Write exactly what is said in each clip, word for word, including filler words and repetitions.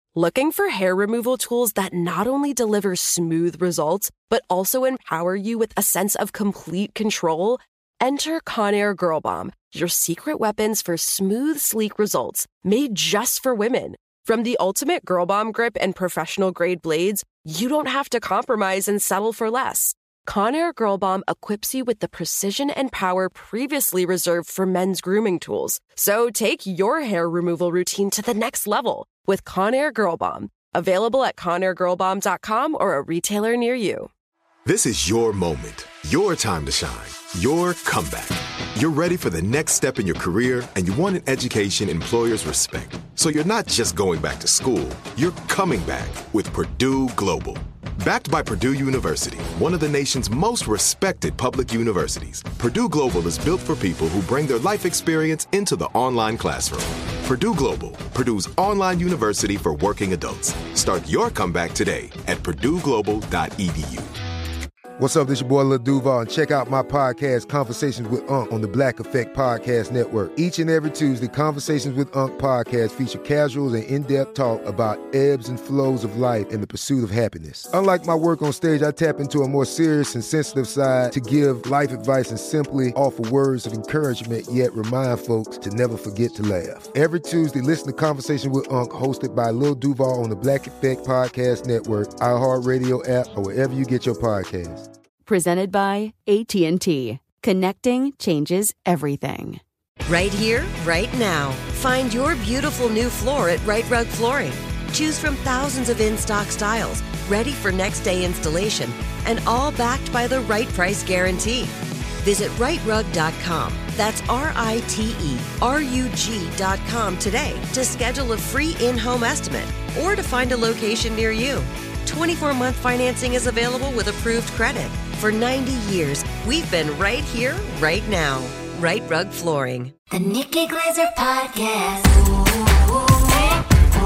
Looking for hair removal tools that not only deliver smooth results, but also empower you with a sense of complete control? Enter Conair Girl Bomb, your secret weapons for smooth, sleek results, made just for women. From the ultimate Girl Bomb grip and professional-grade blades, you don't have to compromise and settle for less. Conair Girl Bomb equips you with the precision and power previously reserved for men's grooming tools. So take your hair removal routine to the next level with Conair Girl Bomb. Available at conair girl bomb dot com or a retailer near you. This is your moment, your time to shine, your comeback. You're ready for the next step in your career, and you want an education employers respect. So you're not just going back to school, you're coming back with Purdue Global. Backed by Purdue University, one of the nation's most respected public universities, Purdue Global is built for people who bring their life experience into the online classroom. Purdue Global, Purdue's online university for working adults. Start your comeback today at purdue global dot e d u. What's up, this your boy Lil Duval, and check out my podcast, Conversations with Unc, on the Black Effect Podcast Network. Each and every Tuesday, Conversations with Unc podcast feature casual and in-depth talk about ebbs and flows of life and the pursuit of happiness. Unlike my work on stage, I tap into a more serious and sensitive side to give life advice and simply offer words of encouragement, yet remind folks to never forget to laugh. Every Tuesday, listen to Conversation with Unc, hosted by Lil Duval on the Black Effect Podcast Network, iHeartRadio app, or wherever you get your podcasts. Presented by A T and T. Connecting changes everything. Right here, right now. Find your beautiful new floor at Right Rug Flooring. Choose from thousands of in-stock styles, ready for next day installation, and all backed by the right price guarantee. Visit right rug dot com. That's R I T E R U G dot com today to schedule a free in-home estimate or to find a location near you. twenty-four month financing is available with approved credit. For ninety years, we've been right here, right now. Right Rug Flooring. The Nikki Glazer Podcast. Ooh, ooh,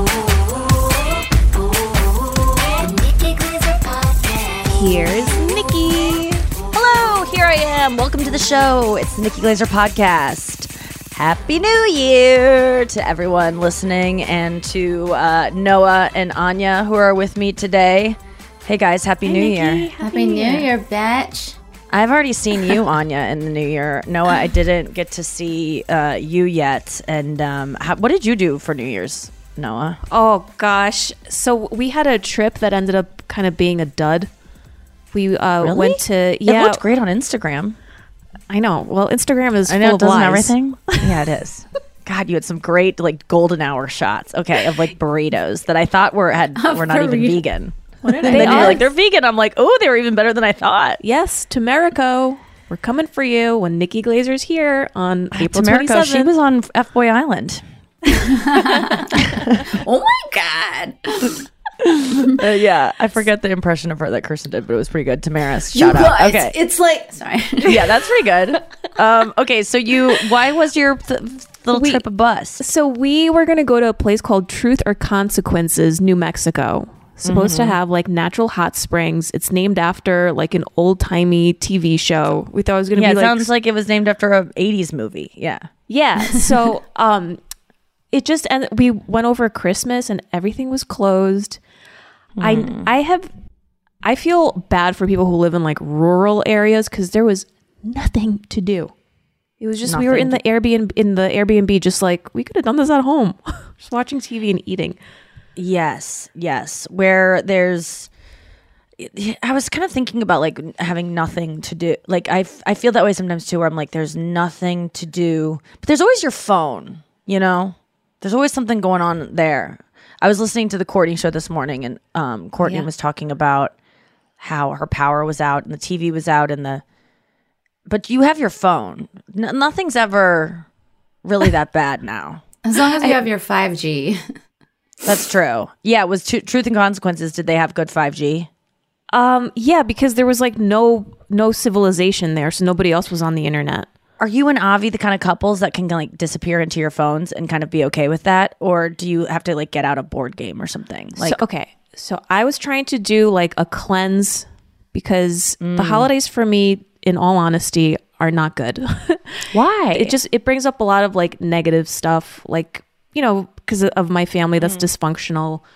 ooh, ooh. The Nikki Glazer Podcast. Here's Nikki. Hello, here I am. Welcome to the show. It's the Nikki Glazer Podcast. Happy New Year to everyone listening, and to uh, Noah and Anya who are with me today. Hey guys, Happy hey, New Nikki. Year. Happy, Happy New Year, Year bitch. I've already seen you, Anya, in the New Year. Noah, I didn't get to see uh, you yet. And um, how, what did you do for New Year's, Noah? Oh, gosh. So we had a trip that ended up kind of being a dud. We uh, really? went to... Yeah, it looked great on Instagram. I know. Well, Instagram is I know, full it doesn't of lies. Everything. Yeah, it is. God, you had some great like golden hour shots. Okay, of like burritos that I thought were had were not even vegan. What did and I then know? you're like, they're vegan. I'm like, oh, they were even better than I thought. Yes, to Marico. We're coming for you when Nikki Glazer's here on April Tamarico, twenty-seventh. she was on F Boy Island. Oh my God. uh, yeah, I forget the impression of her that Kirsten did, but it was pretty good. Tamaris, You shout out. guys, Okay, it's like sorry. Yeah, that's pretty good. Um, okay, so you, why was your th- little We- trip a bus? So we were going to go to a place called Truth or Consequences, New Mexico. Supposed Mm-hmm. to have like natural hot springs. It's named after like an old timey T V show. We thought it was going to Yeah, be it like sounds like it was named after a eighties movie. Yeah. yeah. So um, it just and we went over Christmas and everything was closed. Mm. I I have I feel bad for people who live in like rural areas because there was nothing to do. It was just Nothing we were in to- the Airbnb in the Airbnb, just like we could have done this at home, just watching T V and eating. Yes, yes. Where there's, I was kind of thinking about like having nothing to do. Like I, f- I feel that way sometimes too, where I'm like, there's nothing to do, but there's always your phone. You know, there's always something going on there. I was listening to the Courtney show this morning, and um, Courtney Yeah. was talking about how her power was out and the T V was out, and the, but you have your phone. N- nothing's ever really that bad now. As long as you have your five G. That's true. Yeah, it was t- Truth and Consequences. Did they have good five G? Um, yeah, because there was like no no civilization there, so nobody else was on the internet. Are you and Avi the kind of couples that can like disappear into your phones and kind of be okay with that, or do you have to like get out a board game or something? Like, So, okay, so I was trying to do like a cleanse because the holidays for me, in all honesty, are not good. why? It just it brings up a lot of like negative stuff, like, you know, because of my family that's dysfunctional,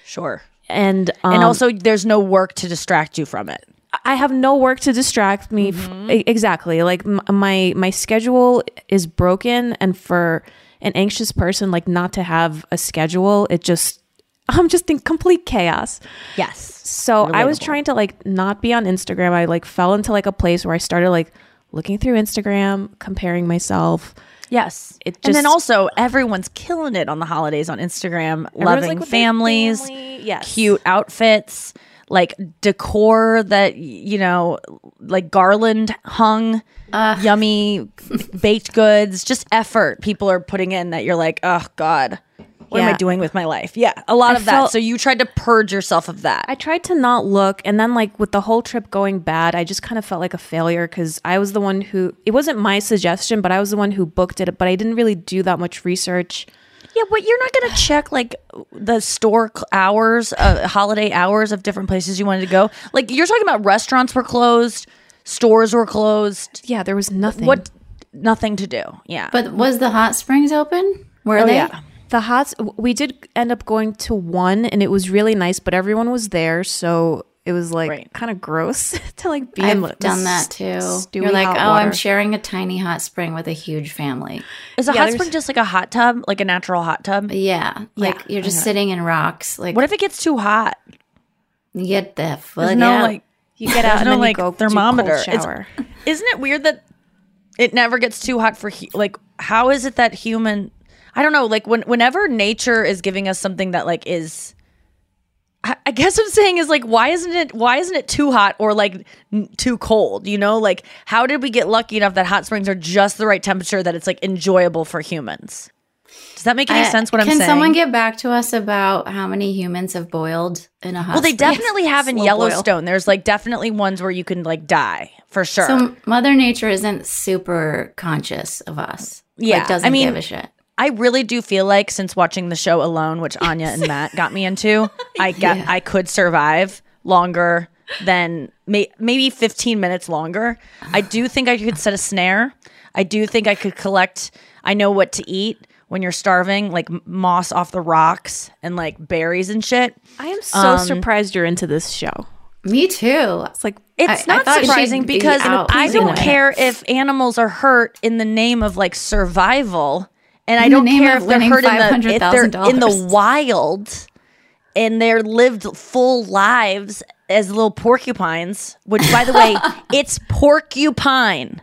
Sure. And um, and also, there's no work to distract you from it. I have no work to distract me. Mm-hmm. F- exactly. Like m- my my schedule is broken, and for an anxious person, like not to have a schedule, it just I'm just in complete chaos. Yes. So I was Relatable. trying to like not be on Instagram. I like fell into like a place where I started like looking through Instagram, comparing myself. Yes. It and then just- also, everyone's killing it on the holidays on Instagram, Everyone's, loving like, with their families, family. Yes. cute outfits, like decor that, you know, like garland hung, yummy baked goods, just effort people are putting in that you're like, oh God, what am I Yeah. doing with my life? Yeah, a lot I of that. felt- So you tried to purge yourself of that. I tried to not look, and then like with the whole trip going bad, I just kind of felt like a failure because I was the one who, it wasn't my suggestion, but I was the one who booked it, but I didn't really do that much research. Yeah, but you're not going to check like the store cl- hours, uh, holiday hours of different places you wanted to go. Like you're talking about restaurants were closed, stores were closed. Yeah, there was nothing. What? Nothing to do. Yeah. But was the hot springs open? Were oh they? yeah. The hots, we did end up going to one, and it was really nice, but everyone was there, so it was like Right. kind of gross to like be in I've the done s- that too. stewy You're like, hot oh, I'm water." sharing a tiny hot spring with a huge family. Is a Yeah, hot there's- spring just like a hot tub, like a natural hot tub? Yeah, like Yeah, you're just sitting in rocks. Like, What if it gets too hot? you get the There's fuck no out. like You get out There's and no, then like, you go thermometer. Do cold It's- shower. Isn't it weird that it never gets too hot for hu- like how is it that human I don't know, like when whenever nature is giving us something that like is I, I guess what I'm saying is like why isn't it why isn't it too hot or like n- too cold, you know? Like how did we get lucky enough that hot springs are just the right temperature that it's like enjoyable for humans? Does that make any I- sense what I'm Can saying? someone get back to us about how many humans have boiled in a hot well, they spring? definitely have in Slow Yellowstone. There's like definitely ones where you can like die for sure. So Mother Nature isn't super conscious of us. Yeah, like, doesn't I mean, give a shit. I really do feel like since watching the show Alone, which Anya and Matt got me into, I get I could survive longer than may, maybe fifteen minutes longer. I do think I could set a snare. I do think I could collect. I know what to eat when you're starving, like m- moss off the rocks and like berries and shit. I am so Um, surprised you're into this show. Me too. It's like It's I- I not thought surprising she'd be because out I pleasing don't way. care if animals are hurt in the name of like survival, and I In the don't name care of if they're winning hurt in the if they're five hundred thousand in the dollars. wild and they're lived full lives as little porcupines. Which, by the way, it's porcupine.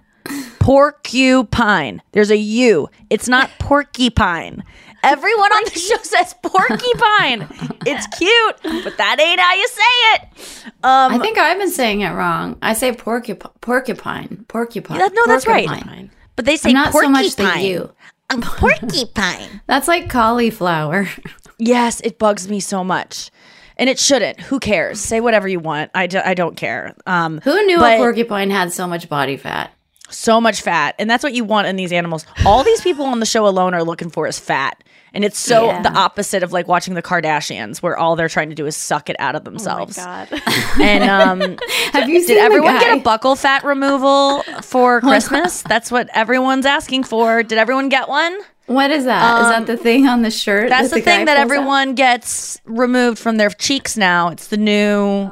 Porcupine. There's a U. It's not porcupine. Everyone on the show says porcupine. It's cute, but that ain't how you say it. Um, I think I've been saying it wrong. I say porcup- porcupine. Porcupine. Yeah, no, that's right. Porcupine. But they say And not so much the porcupine. U. I'm porcupine. That's like cauliflower. Yes, it bugs me so much. And it shouldn't. Who cares? Say whatever you want. I, do, I don't care. Um, Who knew but a porcupine had so much body fat? so much fat. And that's what you want in these animals. All these people on the show Alone are looking for is fat. And it's so Yeah. the opposite of like watching the Kardashians, where all they're trying to do is suck it out of themselves. God. And um, Have you seen did everyone the get guy? a buckle fat removal for Christmas? That's what everyone's asking for. Did everyone get one? What is that? Is that the thing on the shirt? That's that the guy thing that pulls out? everyone gets removed from their cheeks now. It's the new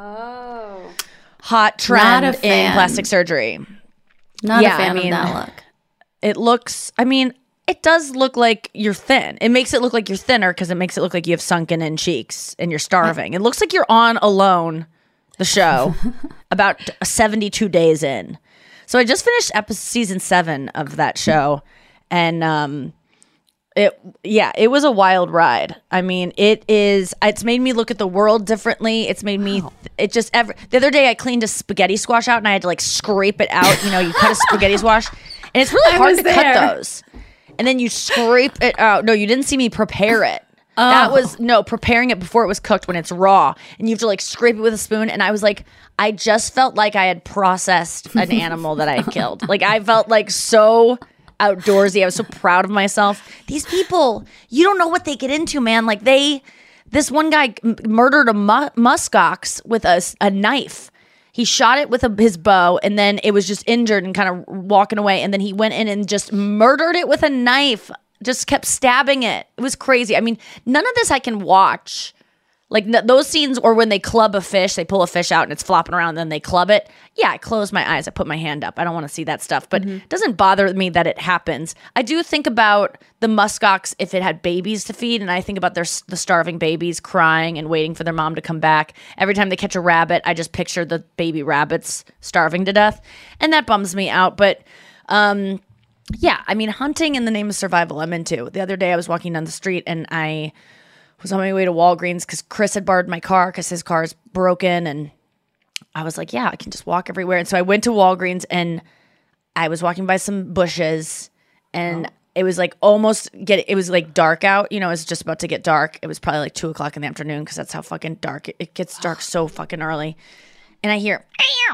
hot trend Not a in fan. plastic surgery. Not Yeah, a fan I mean, of that look. It looks, I mean, it does look like you're thin. It makes it look like you're thinner because it makes it look like you have sunken in cheeks and you're starving. It looks like you're on Alone, the show, about seventy-two days in. So I just finished episode season seven of that show, and um, it yeah, it was a wild ride. I mean, it is. It's made me look at the world differently. It's made me. It just ever. The other day, I cleaned a spaghetti squash out, and I had to like scrape it out. You know, you cut a spaghetti squash, and it's really I hard was to there. cut those. And then you scrape it out. No, you didn't see me prepare it. That was no preparing it before it was cooked when it's raw, and you have to like scrape it with a spoon. And I was like, I just felt like I had processed an animal that I had killed. Like I felt like so outdoorsy. I was so proud of myself. These people, you don't know what they get into, man. Like they, this one guy m- murdered a mu- muskox with a, s- a knife. He shot it with a, his bow, and then it was just injured and kind of walking away. And then he went in and just murdered it with a knife. Just kept stabbing it. It was crazy. I mean, none of this I can watch Like n- those scenes, or when they club a fish, they pull a fish out and it's flopping around, and then they club it. Yeah, I close my eyes. I put my hand up. I don't want to see that stuff. But it doesn't bother me that it happens. I do think about the muskox if it had babies to feed, and I think about their the starving babies crying and waiting for their mom to come back. Every time they catch a rabbit, I just picture the baby rabbits starving to death, and that bums me out. But um, yeah, I mean, hunting in the name of survival, I'm into. The other day, I was walking down the street, and I was on my way to Walgreens because Chris had borrowed my car because his car is broken, and I was like, yeah, I can just walk everywhere. And so I went to Walgreens, and I was walking by some bushes, and oh. it was like almost get it was like dark out. You know, it was just about to get dark. It was probably like two o'clock in the afternoon because that's how fucking dark it, it gets dark so fucking early. And I hear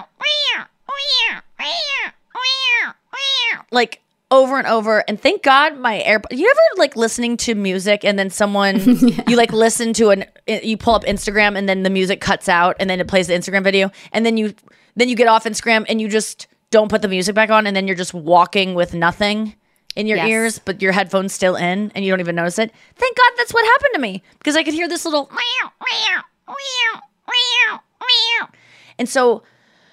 like over and over, and thank God my AirPods. You ever like listening to music and then someone yeah. you like listen to an you pull up Instagram and then the music cuts out and then it plays the Instagram video, and then you then you get off Instagram and you just don't put the music back on, and then you're just walking with nothing in your yes. ears, but your headphones still in, and you don't even notice it. Thank God that's what happened to me, because I could hear this little and so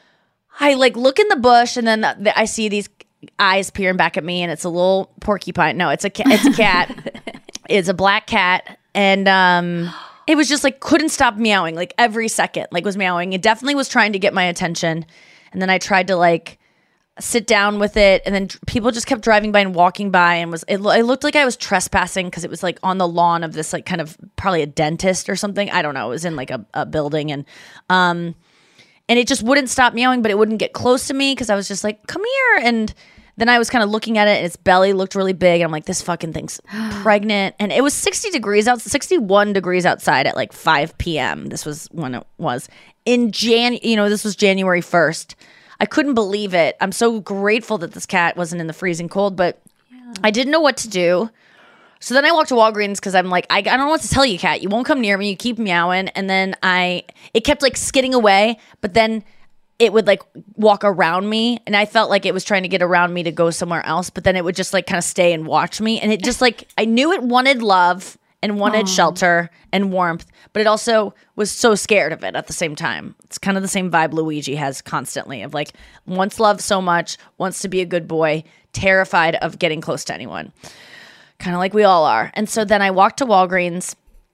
I like look in the bush, and then the, the, I see these eyes peering back at me, and it's a little porcupine. No, it's a ca- it's a cat. It's a black cat, and um, it was just like couldn't stop meowing like every second, like was meowing. It definitely was trying to get my attention, and then I tried to like sit down with it, and then people just kept driving by and walking by, and was it, it looked like I was trespassing because it was like on the lawn of this like kind of probably a dentist or something. I don't know. It was in like a, a building, and um. And it just wouldn't stop meowing, but it wouldn't get close to me because I was just like, come here. And then I was kind of looking at it, and its belly looked really big. And I'm like, this fucking thing's pregnant. And it was sixty degrees out, sixty-one degrees outside at like five p.m. This was when it was. In Jan, you know, this was January first. I couldn't believe it. I'm so grateful that this cat wasn't in the freezing cold, but yeah. I didn't know what to do. So then I walked to Walgreens because I'm like, I, I don't know what to tell you, cat. You won't come near me. You keep meowing. And then I, it kept like skidding away, but then it would like walk around me. And I felt like it was trying to get around me to go somewhere else, but then it would just like kind of stay and watch me. And it just like, I knew it wanted love and wanted Aww. shelter and warmth, but it also was so scared of it at the same time. It's kind of the same vibe Luigi has constantly of like, wants love so much, wants to be a good boy, terrified of getting close to anyone. Kind of like we all are. And so then I walked to Walgreens.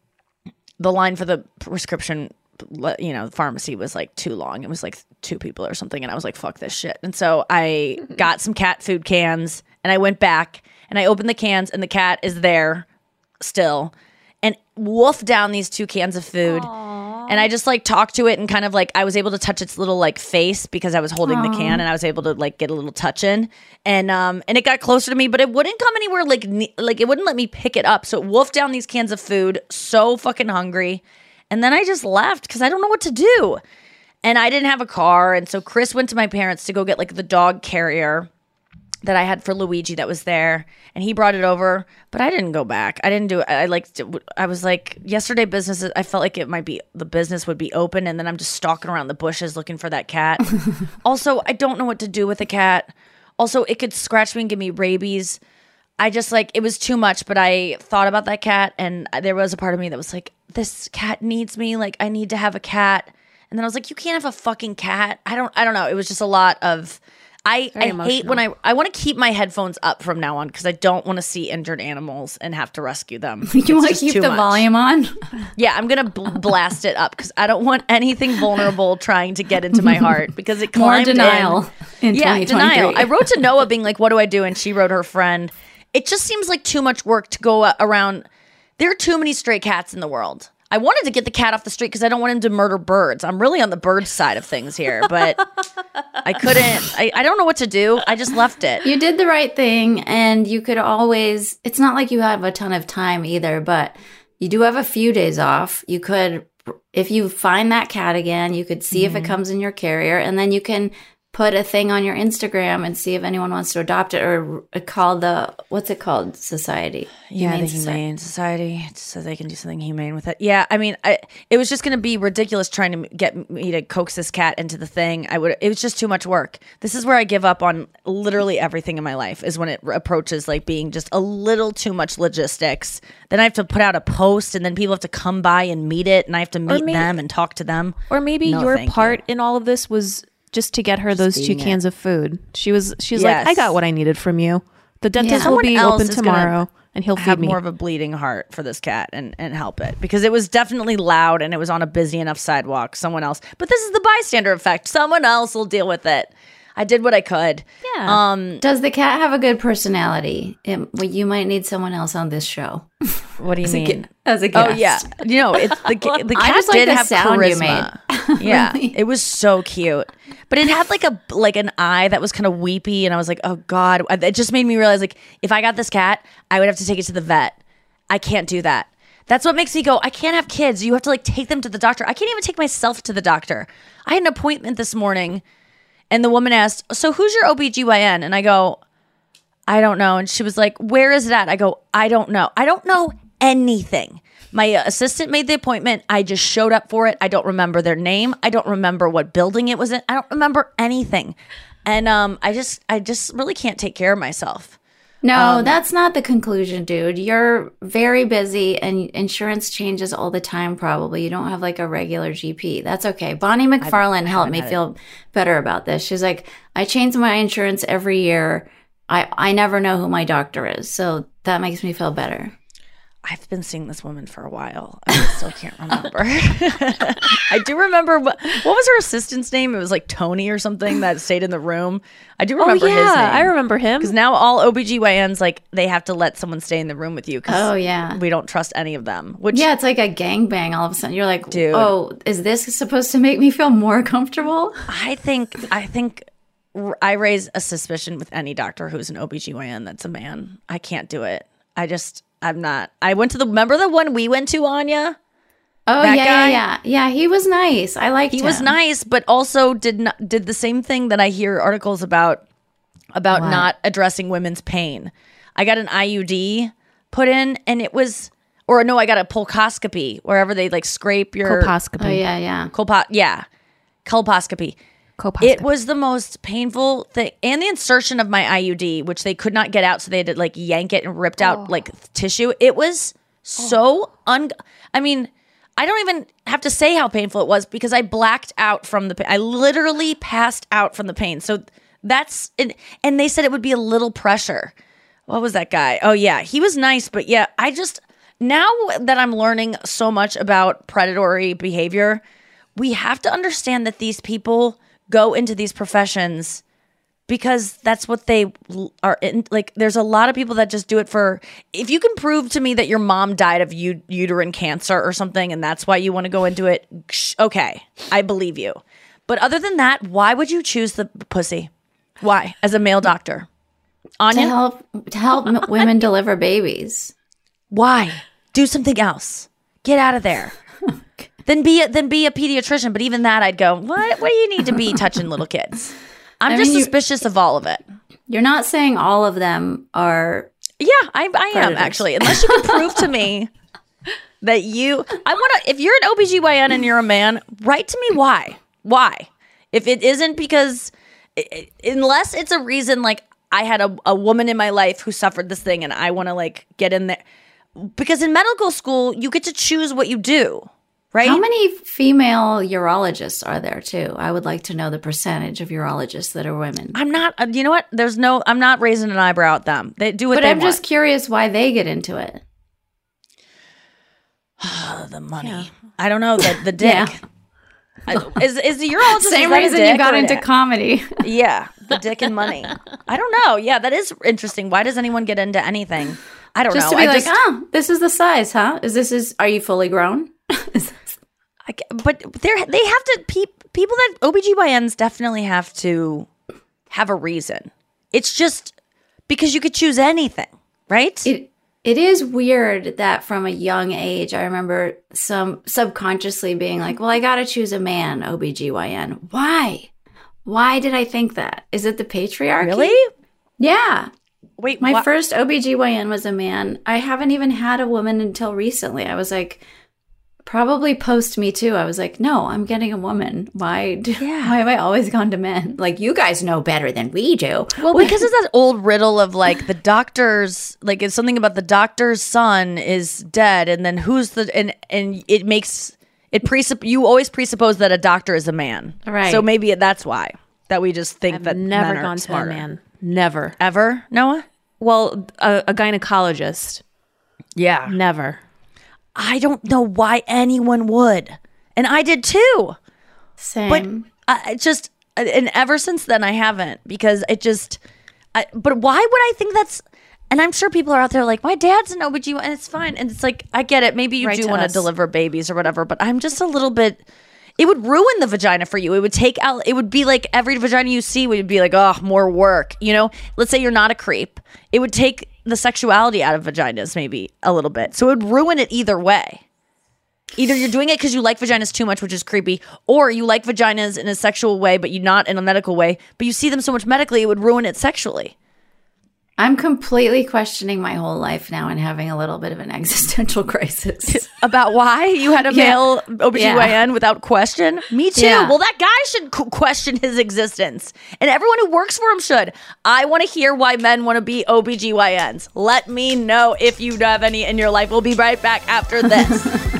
The line for the prescription, you know, pharmacy was like too long. It was like two people or something. And I was like, fuck this shit. And so I got some cat food cans, and I went back and I opened the cans, and the cat is there still and wolfed down these two cans of food. Aww. And I just like talked to it, and kind of like I was able to touch its little like face because I was holding Aww. the can, and I was able to like get a little touch in, and um and it got closer to me, but it wouldn't come anywhere like ne- like it wouldn't let me pick it up. So it wolfed down these cans of food, so fucking hungry, and then I just left because I don't know what to do, and I didn't have a car, and so Chris went to my parents to go get like the dog carrier that I had for Luigi that was there, and he brought it over, but I didn't go back. I didn't do it. I like, I was like, yesterday business, I felt like it might be, the business would be open, and then I'm just stalking around the bushes looking for that cat. Also, I don't know what to do with a cat. Also, it could scratch me and give me rabies. I just like, it was too much, but I thought about that cat, and there was a part of me that was like, this cat needs me. Like, I need to have a cat. And then I was like, you can't have a fucking cat. I don't, I don't know. It was just a lot of, I, I hate when I I want to keep my headphones up from now on because I don't want to see injured animals and have to rescue them. You want to keep the much. volume on? Yeah, I'm going to bl- blast it up because I don't want anything vulnerable trying to get into my heart because it climbed More denial in, in yeah, denial. I wrote to Noah being like, what do I do? And she wrote her friend. It just seems like too much work to go around. There are too many stray cats in the world. I wanted to get the cat off the street because I don't want him to murder birds. I'm really on the bird side of things here, but I couldn't. I, I don't know what to do. I just left it. You did the right thing, and you could always, it's not like you have a ton of time either, but you do have a few days off. You could, if you find that cat again, you could see mm-hmm. if it comes in your carrier, and then you can put a thing on your Instagram and see if anyone wants to adopt it, or call the, what's it called, society? Yeah, Humane the Humane Society, so they can do something humane with it. Yeah, I mean, I, it was just going to be ridiculous trying to get me to coax this cat into the thing. I would. It was just too much work. This is where I give up on literally everything in my life, is when it approaches like being just a little too much logistics. Then I have to put out a post, and then people have to come by and meet it, and I have to meet maybe- them and talk to them. Or maybe No, your thank part you. in all of this was just to get her those two being it. cans of food. She was she's Yes. like, I got what I needed from you. The dentist Yeah. will Someone be else open is gonna tomorrow and he'll have feed me. more of a bleeding heart for this cat and, and help it, because it was definitely loud and it was on a busy enough sidewalk. Someone else, but this is the bystander effect. Someone else will deal with it. I did what I could. Yeah. Um. Does the cat have a good personality? It, well, you might need someone else on this show. What do you As a mean? gu- as a Oh guest. yeah. You know, it's the ca- the I cat just like did the have sound you charisma. made. Yeah, Really? it was so cute. But it had like a like an eye that was kind of weepy, and I was like, oh god. It just made me realize, like, if I got this cat, I would have to take it to the vet. I can't do that. That's what makes me go, I can't have kids. You have to like take them to the doctor. I can't even take myself to the doctor. I had an appointment this morning. And the woman asked, so who's your O B G Y N? And I go, I don't know. And she was like, where is it at? I go, I don't know. I don't know anything. My assistant made the appointment. I just showed up for it. I don't remember their name. I don't remember what building it was in. I don't remember anything. And um, I just, I just really can't take care of myself. No, Um, that's not the conclusion, dude. You're very busy and insurance changes all the time, probably. You don't have like a regular G P. That's okay. Bonnie McFarlane helped me had it. feel better about this. She's like, I change my insurance every year. I, I never know who my doctor is. So that makes me feel better. I've been seeing this woman for a while. I still can't remember. I do remember, what, what was her assistant's name? It was like Tony or something that stayed in the room. I do remember oh yeah, his name. I remember him. Because now all O B G Y Ns, like, they have to let someone stay in the room with you. 'Cause Oh, yeah. we don't trust any of them. Which, Yeah, it's like a gangbang all of a sudden. You're like, Dude. oh, is this supposed to make me feel more comfortable? I think, I think r- I raise a suspicion with any doctor who's an O B G Y N that's a man. I can't do it. I just, I'm not. I went to the, remember the one we went to, Anya? Oh, That yeah, guy? yeah, yeah. Yeah, he was nice. I liked He him. was nice, but also did not did the same thing that I hear articles about about What? not addressing women's pain. I got an I U D put in, and it was, or no, I got a pulcoscopy, wherever they like scrape your Colposcopy. Oh, yeah, yeah. colpo- yeah, colposcopy. Colposcopy. It was the most painful thing, and the insertion of my I U D, which they could not get out, so they had to like yank it and ripped out like tissue. It was so un. I mean, I don't even have to say how painful it was because I blacked out from the pain. I literally passed out from the pain. So that's and, and they said it would be a little pressure. What was that guy? Oh yeah, he was nice, but yeah, I just now that I'm learning so much about predatory behavior, we have to understand that these people go into these professions because that's what they l- are in. Like, there's a lot of people that just do it for, if you can prove to me that your mom died of u- uterine cancer or something and that's why you want to go into it, sh- okay, I believe you. But other than that, why would you choose the pussy? Why? As a male doctor? To Anya? help to help m- women deliver babies. Why? Do something else. Get out of there. Then be a, then be a pediatrician. But even that, I'd go, what? What do you need to be touching little kids? I'm I just mean, you- suspicious of all of it. You're not saying all of them are. Yeah, I, I am Predators. actually. Unless you can prove to me that you, I want to, if you're an O B G Y N and you're a man, write to me why. Why? If it isn't because, i- i- unless it's a reason like I had a, a woman in my life who suffered this thing and I want to like get in there. Because in medical school, you get to choose what you do, right? How many female urologists are there too? I would like to know the percentage of urologists that are women. I'm not, uh, you know what? There's no, I'm not raising an eyebrow at them. They do what But they I'm want. just curious why they get into it. Oh, the money. I don't know. The, the dick. Yeah. I- is, is the urologist Same is that a reason you dick got or- into comedy. Yeah, the dick and money. I don't know. Yeah, that is interesting. Why does anyone get into anything? I don't Just know. to be I like, just, oh, this is the size, huh? Is this is? Are you fully grown? Is this- I ca- but they're they have to. Pe- people that O B G Y Ns definitely have to have a reason. It's just because you could choose anything, right? It it is weird that from a young age, I remember some subconsciously being like, well, I got to choose a man, O B G Y N. Why? Why did I think that? Is it the patriarchy? Really? Yeah. Wait, My wha- first O B G Y N was a man. I haven't even had a woman until recently. I was like, probably post Me Too. I was like, no, I'm getting a woman. Why, do, Yeah. why have I always gone to men? Like, you guys know better than we do. Well, because it's that old riddle of like the doctor's, like it's something about the doctor's son is dead, and then who's the and and it makes it presupp you always presuppose that a doctor is a man, Right. So maybe that's why that we just think I've that never men are gone smarter. to a man. Never. Ever, Noah? Well, a, a gynecologist. Yeah, Never. I don't know why anyone would, and I did too. Same. But I I just, and ever since then, I haven't because it just, I, but why would I think that's, and I'm sure people are out there like, my dad's an O B G Y N and it's fine. And it's like, I get it. Maybe you Right do to want to us. deliver babies or whatever, but I'm just a little bit, it would ruin the vagina for you. It would take out, it would be like every vagina you see would be like, oh, more work. You know, let's say you're not a creep. It would take the sexuality out of vaginas maybe a little bit. So it would ruin it either way. Either you're doing it because you like vaginas too much, which is creepy, or you like vaginas in a sexual way, but you not in a medical way, but you see them so much medically, it would ruin it sexually. I'm completely questioning my whole life now and having a little bit of an existential crisis. About why you had a Yeah. male O B G Y N Yeah. without question? Me too. Yeah. Well, that guy should qu- question his existence. And everyone who works for him should. I want to hear why men want to be O B G Y Ns. Let me know if you have any in your life. We'll be right back after this.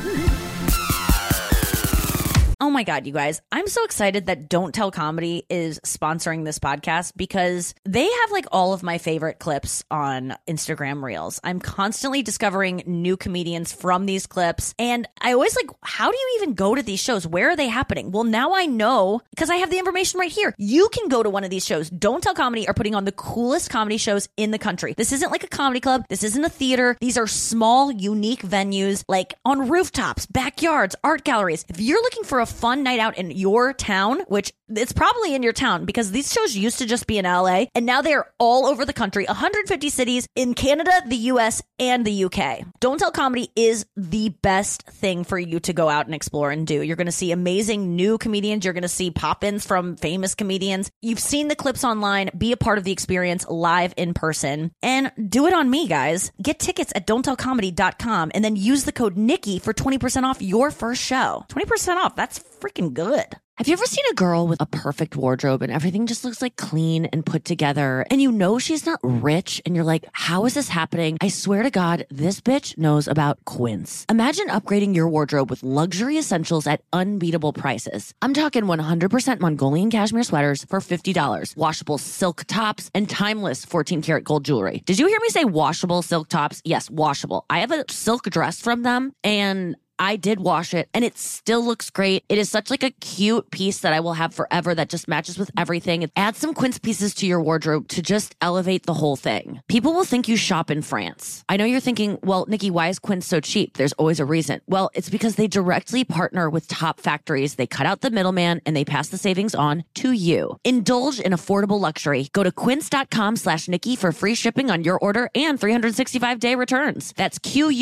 Oh my God, you guys. I'm so excited that Don't Tell Comedy is sponsoring this podcast because they have like all of my favorite clips on Instagram Reels. I'm constantly discovering new comedians from these clips. And I always like, how do you even go to these shows? Where are they happening? Well, now I know because I have the information right here. You can go to one of these shows. Don't Tell Comedy are putting on the coolest comedy shows in the country. This isn't like a comedy club. This isn't a theater. These are small, unique venues like on rooftops, backyards, art galleries. If you're looking for a fun night out in your town, which it's probably in your town because these shows used to just be in L A and now they're all over the country, one hundred fifty cities in Canada, the U S, and the U K. Don't Tell Comedy is the best thing for you to go out and explore and do. You're going to see amazing new comedians. You're going to see pop-ins from famous comedians. You've seen the clips online. Be a part of the experience live in person and do it on me, guys. Get tickets at don't tell comedy dot com and then use the code Nikki for twenty percent off your first show. twenty percent off. That's freaking good. Have you ever seen a girl with a perfect wardrobe and everything just looks like clean and put together and you know she's not rich and you're like, how is this happening? I swear to God, this bitch knows about Quince. Imagine upgrading your wardrobe with luxury essentials at unbeatable prices. I'm talking one hundred percent Mongolian cashmere sweaters for fifty dollars, washable silk tops, and timeless fourteen karat gold jewelry. Did you hear me say washable silk tops? Yes, washable. I have a silk dress from them and I did wash it and it still looks great. It is such like a cute piece that I will have forever that just matches with everything. Add some Quince pieces to your wardrobe to just elevate the whole thing. People will think you shop in France. I know you're thinking, well, Nikki, why is Quince so cheap? There's always a reason. Well, it's because they directly partner with top factories. They cut out the middleman and they pass the savings on to you. Indulge in affordable luxury. Go to quince.com slash Nikki for free shipping on your order and three hundred sixty-five day returns. That's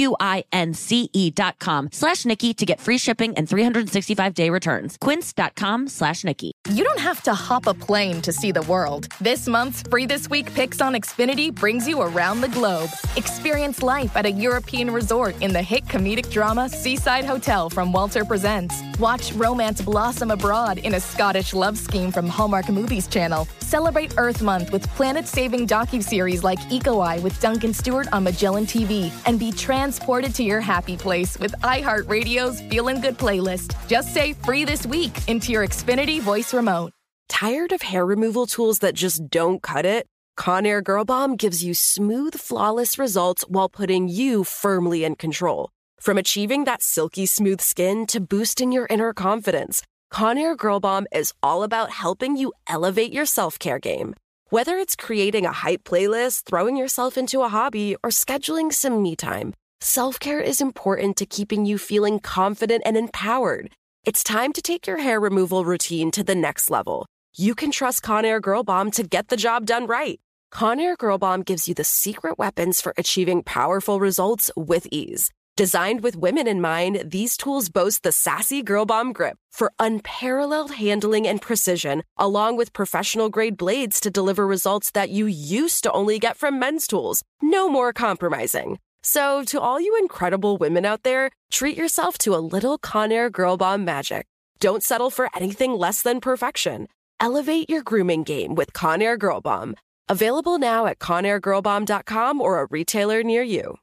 Q-U-I-N-C-E dot com slash Nikki to get free shipping and three hundred sixty-five day returns. Quince.com slash Nikki. You don't have to hop a plane to see the world. This month's Free This Week Picks on Xfinity brings you around the globe. Experience life at a European resort in the hit comedic drama Seaside Hotel from Walter Presents. Watch romance blossom abroad in a Scottish love scheme from Hallmark Movies Channel. Celebrate Earth Month with planet-saving docuseries like Eco Eye with Duncan Stewart on Magellan T V. And be transported to your happy place with iHeartRadio's Feelin' Good playlist. Just say free this week into your Xfinity voice remote. Tired of hair removal tools that just don't cut it? Conair Girl Bomb gives you smooth, flawless results while putting you firmly in control. From achieving that silky smooth skin to boosting your inner confidence, Conair Girl Bomb is all about helping you elevate your self-care game. Whether it's creating a hype playlist, throwing yourself into a hobby, or scheduling some me time, self-care is important to keeping you feeling confident and empowered. It's time to take your hair removal routine to the next level. You can trust Conair Girl Bomb to get the job done right. Conair Girl Bomb gives you the secret weapons for achieving powerful results with ease. Designed with women in mind, these tools boast the sassy Girl Bomb grip for unparalleled handling and precision, along with professional-grade blades to deliver results that you used to only get from men's tools. No more compromising. So, to all you incredible women out there, treat yourself to a little Conair Girl Bomb magic. Don't settle for anything less than perfection. Elevate your grooming game with Conair Girl Bomb. Available now at conair girl bomb dot com or a retailer near you.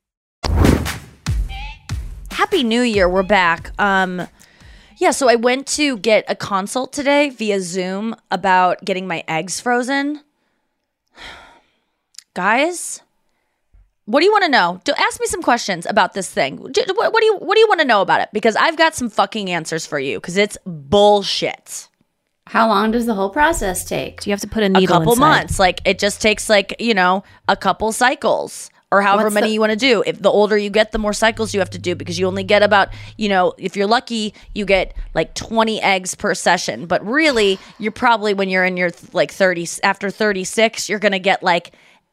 Happy New Year. We're back. Um, yeah, so I went to get a consult today via Zoom about getting my eggs frozen. Guys, what do you want to know? Do, ask me some questions about this thing. Do, what, what do you What do you want to know about it? Because I've got some fucking answers for you. Because it's bullshit. How long does the whole process take? Do you have to put a needle A couple inside? months. Like it just takes like you know a couple cycles. Or however What's many the- you want to do. If the older you get, the more cycles you have to do because you only get about, you know, if you're lucky, you get like twenty eggs per session. But really, you're probably when you're in your like thirties, after thirty-six, you're going to get like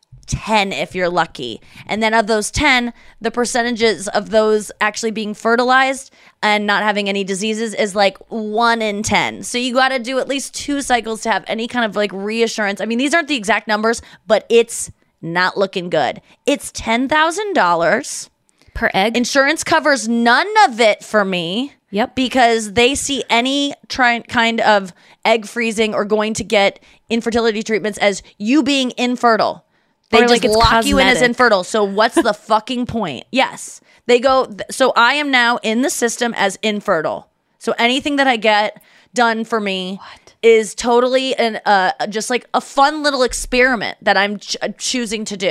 ten if you're lucky. And then of those ten, the percentages of those actually being fertilized and not having any diseases is like one in ten. So you got to do at least two cycles to have any kind of like reassurance. I mean, these aren't the exact numbers, but it's not looking good. It's ten thousand dollars per egg. Insurance covers none of it for me. Yep. Because they see any try- kind of egg freezing or going to get infertility treatments as you being infertile. They Or just like it's lock you in as cosmetic. infertile. So what's the fucking point? Yes. They go, th- so I am now in the system as infertile. So anything that I get done for me is totally an uh, just like a fun little experiment that I'm ch- choosing to do.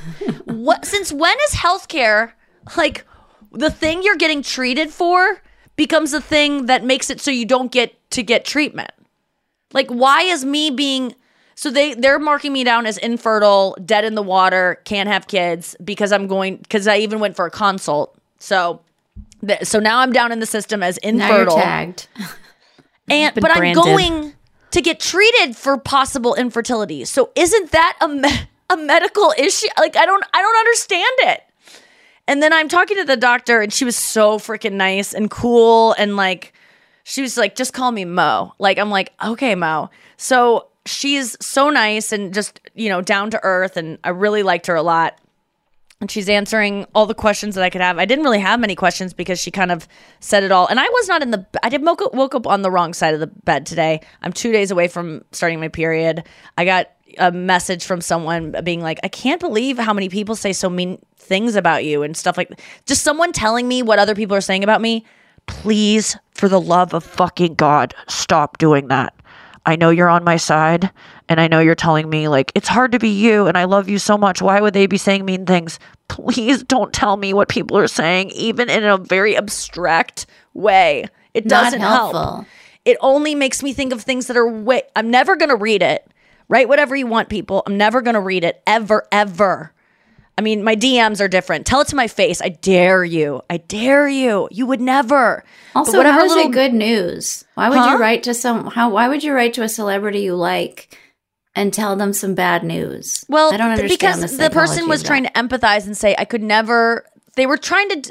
What? Since when is healthcare like the thing you're getting treated for becomes the thing that makes it so you don't get to get treatment? Like, why is me being so they they're marking me down as infertile, dead in the water, can't have kids because I'm going because I even went for a consult. So, th- so now I'm down in the system as infertile. Now you're tagged. And Been but branded. I'm going to get treated for possible infertility. So isn't that a me- a medical issue? Like I don't I don't understand it. And then I'm talking to the doctor and she was so freaking nice and cool and like she was like just call me Mo. Like I'm like okay Mo. So she's so nice and just, you know, down to earth and I really liked her a lot. And she's answering all the questions that I could have. I didn't really have many questions because she kind of said it all. And I was not in the, I did woke up, woke up on the wrong side of the bed today. I'm two days away from starting my period. I got a message from someone being like, I can't believe how many people say so mean things about you and stuff like, just someone telling me what other people are saying about me. Please, for the love of fucking God, stop doing that. I know you're on my side and I know you're telling me like, it's hard to be you and I love you so much. Why would they be saying mean things? Please don't tell me what people are saying, even in a very abstract way. It Not doesn't helpful. help. It only makes me think of things that are way, I'm never going to read it. Write whatever you want, people. I'm never going to read it ever, ever. I mean, my D Ms are different. Tell it to my face. I dare you. I dare you. You would never. Also, But whatever how is little- it good news? Why would Huh? you write to some? How? Why would you write to a celebrity you like and tell them some bad news? Well, I don't th- understand because the, the person psychology was of trying that. to empathize and say I could never. They were trying to. D-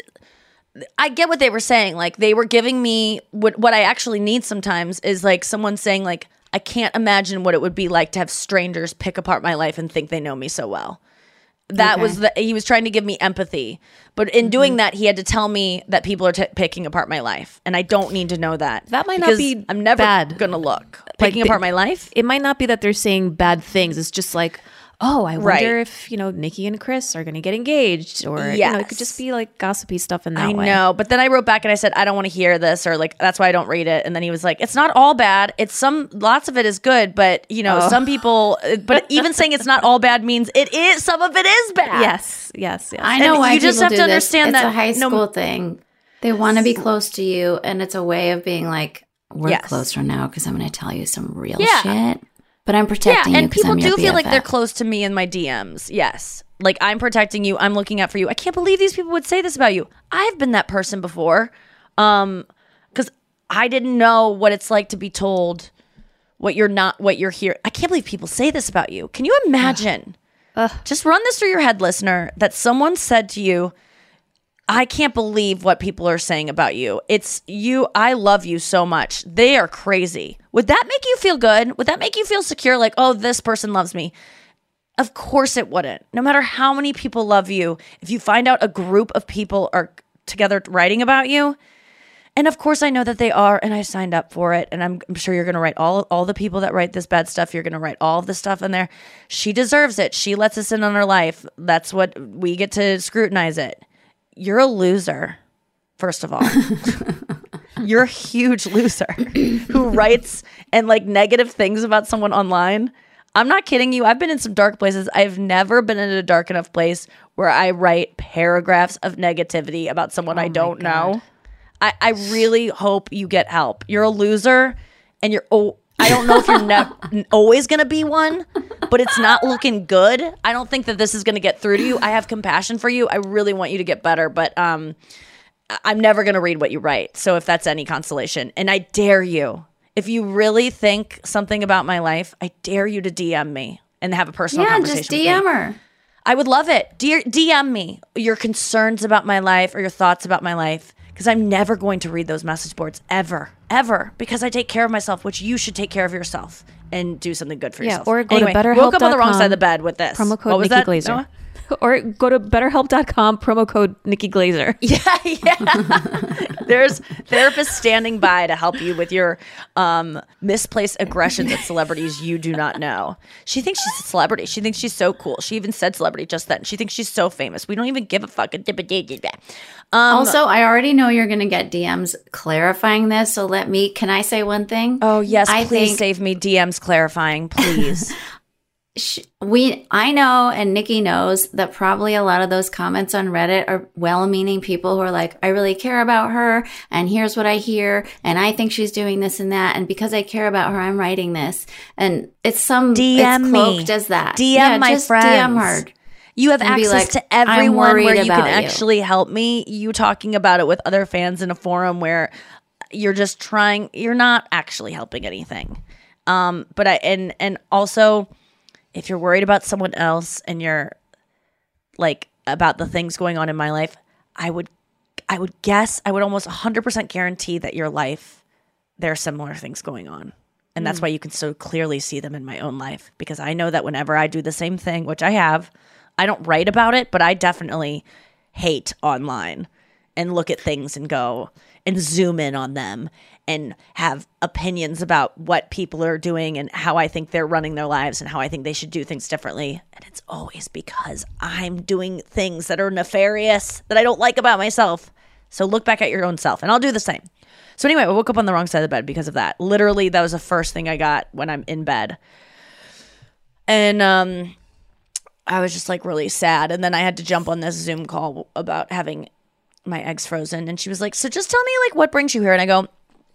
I get what they were saying. Like they were giving me what what I actually need sometimes is like someone saying like I can't imagine what it would be like to have strangers pick apart my life and think they know me so well. That Okay. was the he was trying to give me empathy, but in doing that, he had to tell me that people are t- picking apart my life, and I don't need to know that. That might not because be I'm never bad. gonna look Like, picking the- apart my life. It might not be that they're saying bad things. It's just like, oh, I wonder Right. if, you know, Nikki and Chris are going to get engaged, or, you know, it could just be like gossipy stuff in that I way. know, but then I wrote back and I said I don't want to hear this, or like that's why I don't read it. And then he was like, "It's not all bad. It's some lots of it is good, but you know, Oh. some people. But even saying it's not all bad means it is. Some of it is bad. Yes, yes, yes. I know And why you just people have do to this. understand it's that a high no- school thing. They want to be close to you, and it's a way of being like, "We're Yes. closer now because I'm going to tell you some real Yeah. shit." But I'm protecting Yeah, you and because people I'm your do feel like B F F. they're close to me in my D Ms. Yes, like I'm protecting you. I'm looking out for you. I can't believe these people would say this about you. I've been that person before, um, because I didn't know what it's like to be told what you're not, what you're here. I can't believe people say this about you. Can you imagine? Just run this through your head, listener, that someone said to you, I can't believe what people are saying about you. It's you. I love you so much. They are crazy. Would that make you feel good? Would that make you feel secure? Like, oh, this person loves me. Of course it wouldn't. No matter how many people love you, if you find out a group of people are together writing about you, and of course I know that they are, and I signed up for it, and I'm, I'm sure you're going to write all all the people that write this bad stuff. You're going to write all of the stuff in there. She deserves it. She lets us in on her life. That's what we get to scrutinize it. You're a loser, first of all. You're a huge loser who writes and like negative things about someone online. I'm not kidding you. I've been in some dark places. I've never been in a dark enough place where I write paragraphs of negativity about someone oh I don't know. I, I really hope you get help. You're a loser, and you're oh, I don't know if you're ne- always going to be one, but it's not looking good. I don't think that this is going to get through to you. I have compassion for you. I really want you to get better, but um, I'm never going to read what you write. So if that's any consolation, and I dare you, if you really think something about my life, I dare you to D M me and have a personal yeah, conversation. Yeah, just D M with me. her. I would love it. Dear, D M me your concerns about my life or your thoughts about my life. Because I'm never going to read those message boards ever, ever. Because I take care of myself, which you should take care of yourself and do something good for yeah, yourself. Or go anyway, to BetterHelp. Woke up on the wrong side of the bed with this. Promo code what was Nikki that, Glazer. Noah? Or go to betterhelp dot com, promo code Nikki Glazer. Yeah, yeah. There's therapists standing by to help you with your um, misplaced aggressions at celebrities you do not know. She thinks she's a celebrity. She thinks she's so cool. She even said celebrity just then. She thinks she's so famous. We don't even give a fuck. Um, also, I already know you're going to get D Ms clarifying this, so let me, can I say one thing? Oh, yes, I please think, save me D Ms clarifying, please. We, I know, and Nikki knows that probably a lot of those comments on Reddit are well-meaning people who are like, I really care about her, and here's what I hear, and I think she's doing this and that, and because I care about her, I'm writing this, and it's some D M it's me. cloaked as that. D M yeah, my just friends. D M her. You have access like, to everyone where you can you. actually help me. You talking about it with other fans in a forum where you're just trying. You're not actually helping anything. Um, but I and and also. If you're worried about someone else and you're like about the things going on in my life, I would I would guess, I would almost one hundred percent guarantee that your life, there are similar things going on. And that's why you can so clearly see them in my own life. Because I know that whenever I do the same thing, which I have, I don't write about it, but I definitely hate online and look at things and go and zoom in on them and have opinions about what people are doing and how I think they're running their lives and how I think they should do things differently. And it's always because I'm doing things that are nefarious that I don't like about myself. So look back at your own self, and I'll do the same. So anyway, I woke up on the wrong side of the bed because of that. Literally, that was the first thing I got when I'm in bed. And um, I was just like really sad. And then I had to jump on this Zoom call about having my eggs frozen. And she was like, so just tell me like what brings you here. And I go,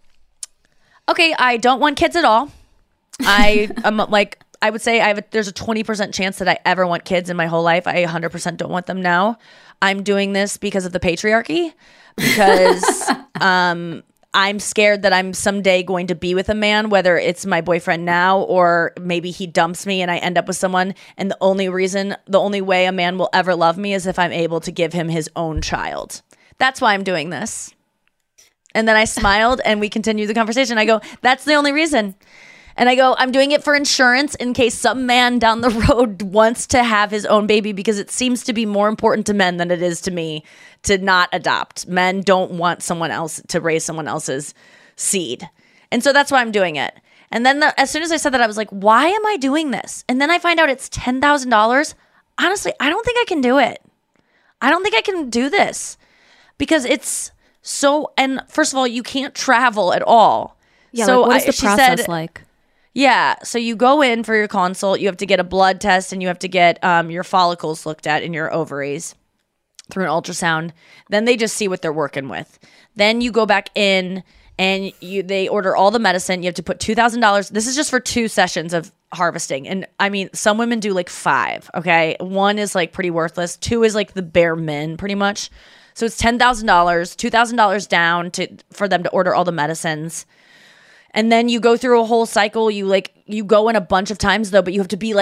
okay, I don't want kids at all. I am like, I would say I have a, there's a twenty percent chance that I ever want kids in my whole life. I one hundred percent don't want them now. I'm doing this because of the patriarchy, because um, I'm scared that I'm someday going to be with a man, whether it's my boyfriend now or maybe he dumps me and I end up with someone. And the only reason, the only way a man will ever love me is if I'm able to give him his own child. That's why I'm doing this. And then I smiled and we continued the conversation. I go, that's the only reason. And I go, I'm doing it for insurance in case some man down the road wants to have his own baby, because it seems to be more important to men than it is to me to not adopt. Men don't want someone else to raise someone else's seed. And so that's why I'm doing it. And then the, as soon as I said that, I was like, why am I doing this? And then I find out it's ten thousand dollars. Honestly, I don't think I can do it. I don't think I can do this because it's so, and first of all, you can't travel at all. Yeah, so like what is the I, she process said, like? Yeah, so you go in for your consult, you have to get a blood test, and you have to get um, your follicles looked at in your ovaries through an ultrasound. Then they just see what they're working with. Then you go back in, and you they order all the medicine. You have to put two thousand dollars. This is just for two sessions of harvesting. And I mean, some women do like five, okay? One is like pretty worthless. Two is like the bare min, pretty much. So it's ten thousand dollars, two thousand dollars down to for them to order all the medicines. And then you go through a whole cycle. You like you go in a bunch of times though, but you have to be like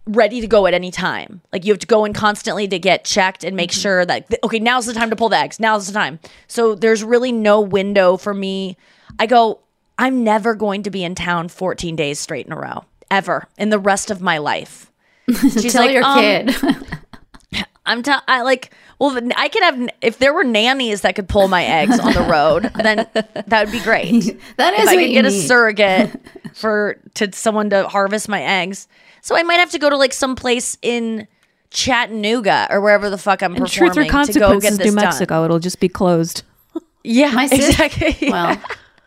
ready to go at any time. Like you have to go in constantly to get checked and make mm-hmm. sure that, okay, now's the time to pull the eggs. Now's the time. So there's really no window for me. I go, I'm never going to be in town fourteen days straight in a row, ever, in the rest of my life. She's Tell like, your um, kid. I'm t- I like, well, I could have, if there were nannies that could pull my eggs on the road, then that would be great. That is if what I could you get need. a surrogate for to someone to harvest my eggs. So I might have to go to like some place in Chattanooga or wherever the fuck I'm In performing Truth or to go get Consequences, this New Mexico, done. it'll just be closed. Yeah, My sis- exactly. Well,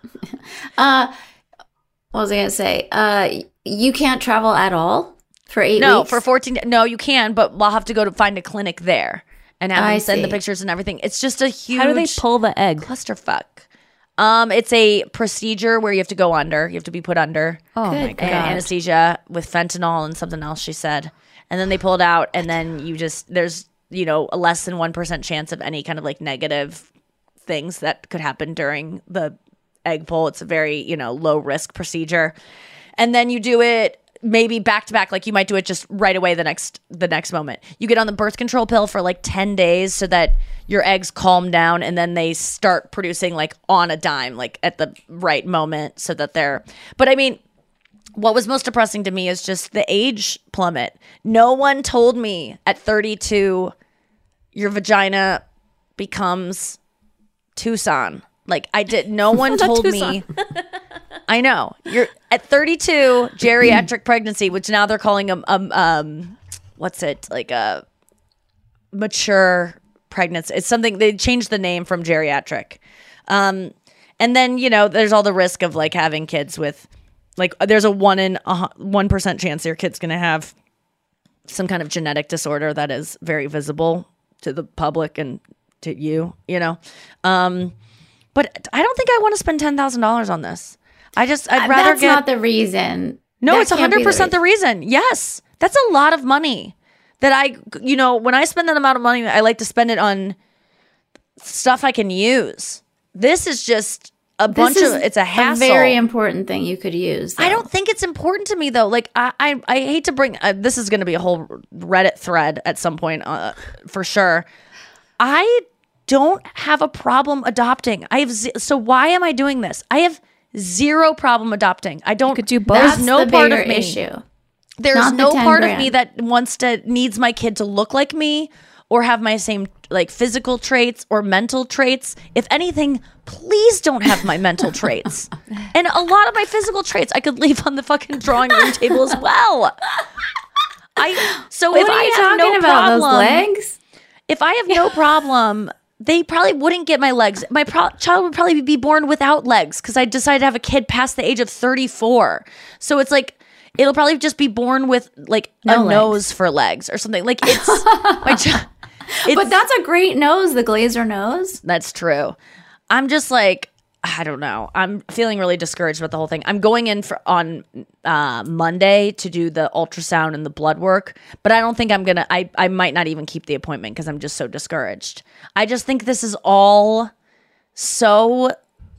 uh, what was I gonna say? Uh, you can't travel at all for eight no, weeks. for fourteen. No, you can, but I'll have to go to find a clinic there and have I them send the see. pictures and everything. It's just a huge. How do they pull the egg? clusterfuck? Um, it's a procedure where you have to go under. You have to be put under. Oh Good my and god! anesthesia with fentanyl and something else, she said. And then they pull it out, and then you just there's you know a less than one percent chance of any kind of like negative things that could happen during the egg pull. It's a very you know low risk procedure, and then you do it maybe back to back. Like you might do it just right away the next the next moment. You get on the birth control pill for like ten days so that your eggs calm down, and then they start producing like on a dime, like at the right moment, so that they're. But I mean. What was most depressing to me is just the age plummet. No one told me at thirty-two, your vagina becomes Tucson. Like I did. No one told me. I know. You're at thirty-two, geriatric pregnancy, which now they're calling um um, um what's it like a mature pregnancy. It's something they changed the name from geriatric. Um, and then you know there's all the risk of like having kids with. Like there's a one in a one percent chance your kid's going to have some kind of genetic disorder that is very visible to the public and to you, you know. Um, but I don't think I want to spend ten thousand dollars on this. I just I'd Uh, rather That's get. not the reason. No, That it's can't one be hundred percent the reason. Yes, that's a lot of money. That I, you know, when I spend that amount of money, I like to spend it on stuff I can use. This is just. A This bunch is of it's a hassle. A very important thing you could use. I though. don't think it's important to me though. Like I, I, I hate to bring. Uh, this is going to be a whole Reddit thread at some point, uh, for sure. I don't have a problem adopting. I have ze- so why am I doing this? I have zero problem adopting. I don't. You could do both. There's That's no the part bigger of me. issue. There's Not the no ten part of grand. me that wants to needs my kid to look like me or have my same like physical traits or mental traits. If anything, please don't have my mental traits. And a lot of my physical traits I could leave on the fucking drawing room table as well. I so What if are I you have talking no about? problem, Those legs? if I have no problem, they probably wouldn't get my legs. My pro- child would probably be born without legs because I decided to have a kid past the age of thirty-four. So it's like it'll probably just be born with like No a legs. nose for legs or something. Like it's my child. But that's a great nose, the Glazer nose. That's true. I'm just like, I don't know. I'm feeling really discouraged about the whole thing. I'm going in for on uh, Monday to do the ultrasound and the blood work, but I don't think I'm gonna. I I might not even keep the appointment because I'm just so discouraged. I just think this is all so.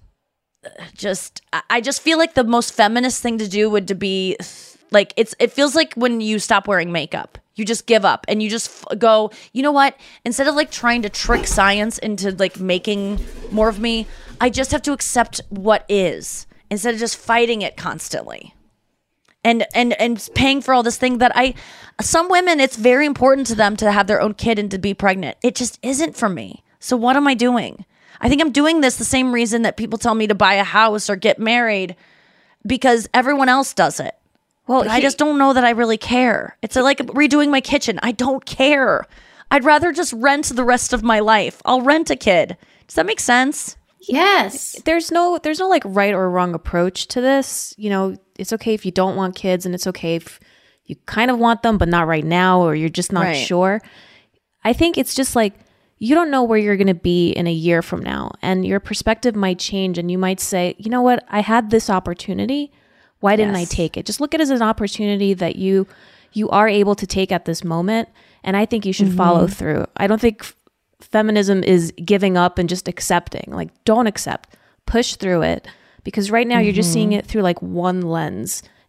Just I- I just feel like the most feminist thing to do would to be like it's. It feels like when you stop wearing makeup. You just give up and you just f- go, you know what? Instead of like trying to trick science into like making more of me, I just have to accept what is instead of just fighting it constantly. And and and paying for all this thing that I some women it's very important to them to have their own kid and to be pregnant. It just isn't for me. So what am I doing? I think I'm doing this the same reason that people tell me to buy a house or get married because everyone else does it. Well, I just don't know that I really care. It's like redoing my kitchen. I don't care. I'd rather just rent the rest of my life. I'll rent a kid. Does that make sense? Yes. There's no there's no like right or wrong approach to this. You know, it's okay if you don't want kids, and it's okay if you kind of want them but not right now, or you're just not Right. sure. I think it's just like you don't know where you're going to be in a year from now, and your perspective might change, and you might say, "You know what? I had this opportunity. Why didn't Yes. I take it?" Just look at it as an opportunity that you you are able to take at this moment, and I think you should follow through. I don't think f- feminism is giving up and just accepting. Like, don't accept. Push through it, because right now you're just seeing it through like one lens,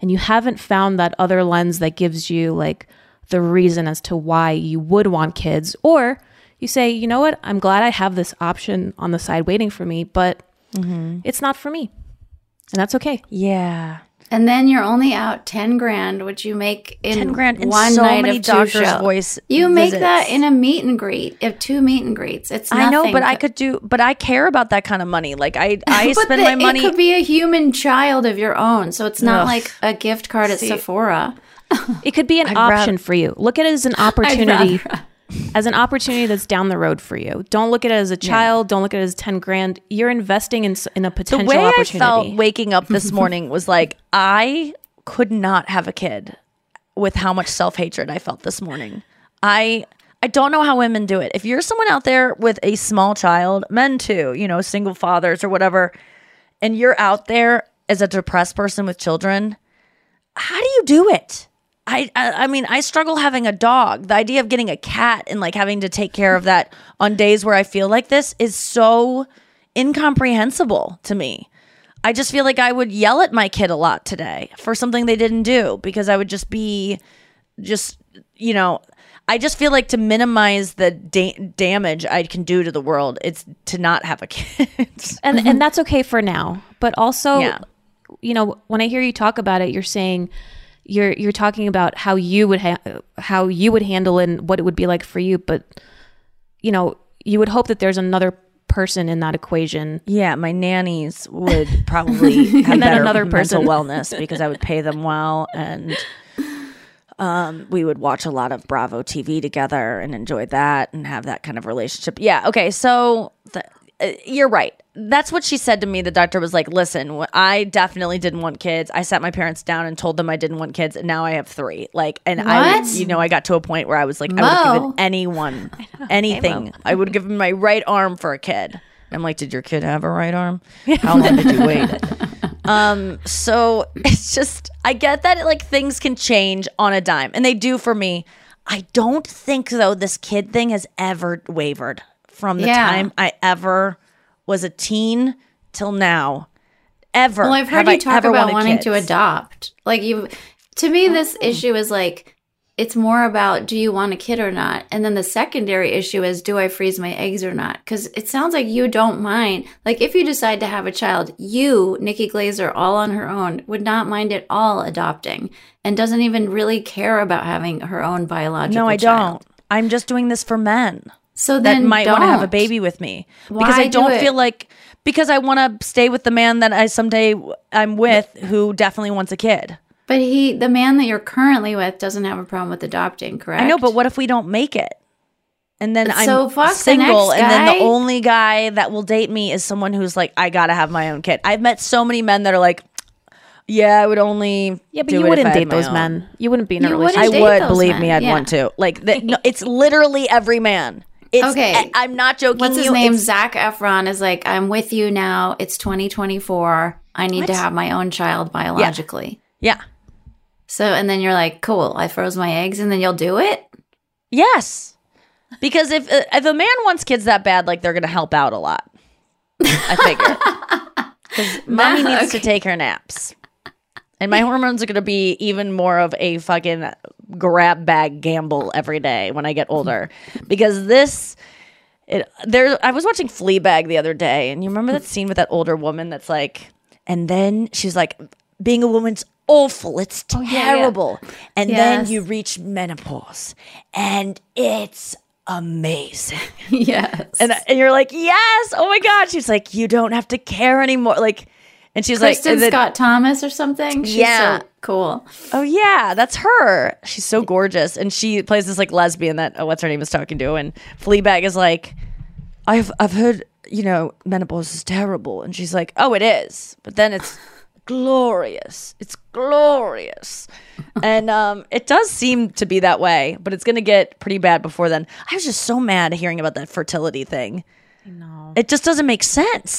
and you haven't found that other lens that gives you like the reason as to why you would want kids, or you say, you know what, I'm glad I have this option on the side waiting for me, but mm-hmm. it's not for me. And that's okay. Yeah. And then you're only out ten grand, which you make in ten grand in one so night many of two doctor's show. voice You make visits. that in a meet and greet, of two meet and greets. It's nothing. I know, but to- I could do, but I care about that kind of money. Like I, I but spend the- my money. It could be a human child of your own, so it's not Ugh. like a gift card at See. Sephora. It could be an I'd option rather- for you. Look at it as an opportunity, as an opportunity that's down the road for you. Don't look at it as a child. Don't look at it as ten grand. You're investing in s- in a The potential way I opportunity. felt waking up this morning was like, I could not have a kid with how much self-hatred I felt this morning. I I don't know how women do it. If you're someone out there with a small child, men too, you know, single fathers or whatever, and you're out there as a depressed person with children, how do you do it? I, I I mean, I struggle having a dog. The idea of getting a cat and like having to take care of that on days where I feel like this is so incomprehensible to me. I just feel like I would yell at my kid a lot today for something they didn't do because I would just be just, you know, I just feel like to minimize the da- damage I can do to the world, it's to not have a kid. and and that's okay for now. But also, Yeah. you know, when I hear you talk about it, you're saying you're you're talking about how you would ha- how you would handle it and what it would be like for you. But you know, you would hope that there's another person in that equation. Yeah, my nannies would probably have And then better another mental person. wellness because I would pay them well, and um, we would watch a lot of Bravo T V together and enjoy that and have that kind of relationship. Yeah, okay, so the, uh, you're right. That's what she said to me. The doctor was like, listen, wh- I definitely didn't want kids. I sat my parents down and told them I didn't want kids, and now I have three. Like, and I, What? you know, I got to a point where I was like, I would have Mo. given anyone anything. I would have given my right arm for a kid. I'm like, did your kid have a right arm? How long did you wait? Um, so it's just, I get that like things can change on a dime, and they do for me. I don't think though this kid thing has ever wavered from the Yeah. time I ever was a teen till now. Ever. Well, I've heard have you I talk ever about wanted wanting kids. to adopt. Like you, to me, this issue is like, it's more about, do you want a kid or not? And then the secondary issue is, do I freeze my eggs or not? Because it sounds like you don't mind. Like if you decide to have a child, you, Nikki Glazer, all on her own, would not mind at all adopting and doesn't even really care about having her own biological No, I child. don't. I'm just doing this for men. So that then might want to have a don't. baby with me Why because I do don't it? feel like because I want to stay with the man that I someday I'm with who definitely wants a kid. But he, the man that you're currently with, doesn't have a problem with adopting, correct? I know, but what if we don't make it? And then I'm So fuck the single, next and then guy. the only guy that will date me is someone who's like, I gotta have my own kid. I've met so many men that are like, yeah, I would only Yeah, but do you it if wouldn't I had date my those own. men. You wouldn't be in a You relationship. I wouldn't date would those believe men, me, I'd yeah. want to. Like, the, no, it's literally every man. It's, Okay. I, I'm not joking. What's his you, name? it's- Zach Efron is like, I'm with you now. It's twenty twenty-four. I need to What? have my own child biologically. Yeah. So, and then you're like, cool, I froze my eggs, and then you'll do it? Yes, because if if a man wants kids that bad, like they're gonna help out a lot. I figure because mommy No, needs to okay. take her naps, and my hormones are gonna be even more of a fucking grab bag gamble every day when I get older. Because this, it there. I was watching Fleabag the other day, and you remember that scene with that older woman that's like, and then she's like, being a woman's awful. It's yeah, yeah. terrible. And then Yes. you reach menopause and it's amazing. Yes. And, and you're like, yes, oh my God. She's like, you don't have to care anymore. Like, and she's like, Kristen and then- Scott Thomas or something? She's Yeah. so cool. oh yeah, that's her. She's so gorgeous. And she plays this like lesbian that, uh, what's her name is talking to. And Fleabag is like, I've, I've heard, you know, menopause is terrible. And she's like, oh, it is. But then it's glorious. It's glorious. And um, it does seem to be that way, but it's going to get pretty bad before then. I was just so mad hearing about that fertility thing. No. It just doesn't make sense.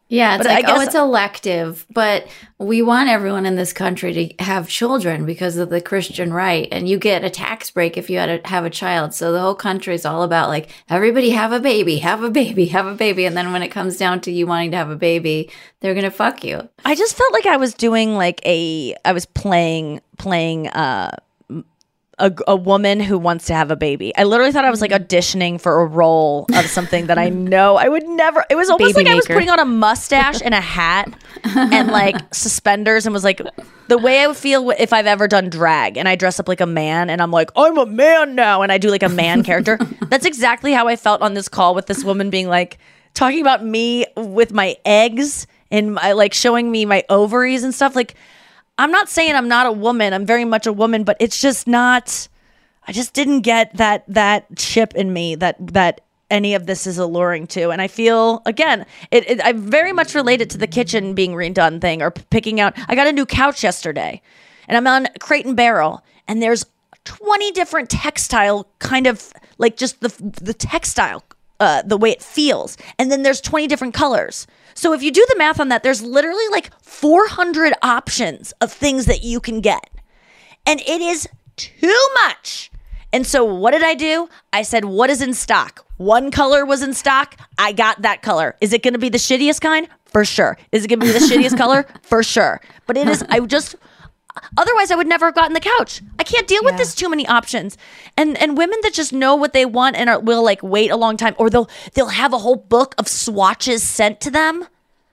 Yeah, it's But I like, oh, guess- it's elective, but we want everyone in this country to have children because of the Christian right, and you get a tax break if you had to have a child. So the whole country is all about like, everybody have a baby, have a baby, have a baby, and then when it comes down to you wanting to have a baby, they're gonna fuck you. I just felt like I was doing like a, I was playing, playing, uh, A, a woman who wants to have a baby. I literally thought I was like auditioning for a role of something that I know I would never. It was almost Baby like I was maker. putting on a mustache and a hat and like suspenders, and was like the way I would feel if I've ever done drag and I dress up like a man and I'm like, I'm a man now, and I do like a man character. That's exactly how I felt on this call with this woman being like talking about me with my eggs and my, like showing me my ovaries and stuff. Like, I'm not saying I'm not a woman. I'm very much a woman, but it's just not. I just didn't get that that chip in me that that any of this is alluring to. And I feel again, it, it I very much relate it to the kitchen being redone thing or p- picking out. I got a new couch yesterday, and I'm on Crate and Barrel, and there's twenty different textile kind of like just the the textile, uh, the way it feels, and then there's twenty different colors. So if you do the math on that, there's literally like four hundred options of things that you can get. And it is too much. And so what did I do? I said, what is in stock? One color was in stock. I got that color. Is it going to be the shittiest kind? For sure. Is it going to be the shittiest color? For sure. But it is, I just, otherwise I would never have gotten the couch. I can't deal with Yeah. this too many options. And and women that just know what they want and are, will like wait a long time, or they'll they'll have a whole book of swatches sent to them.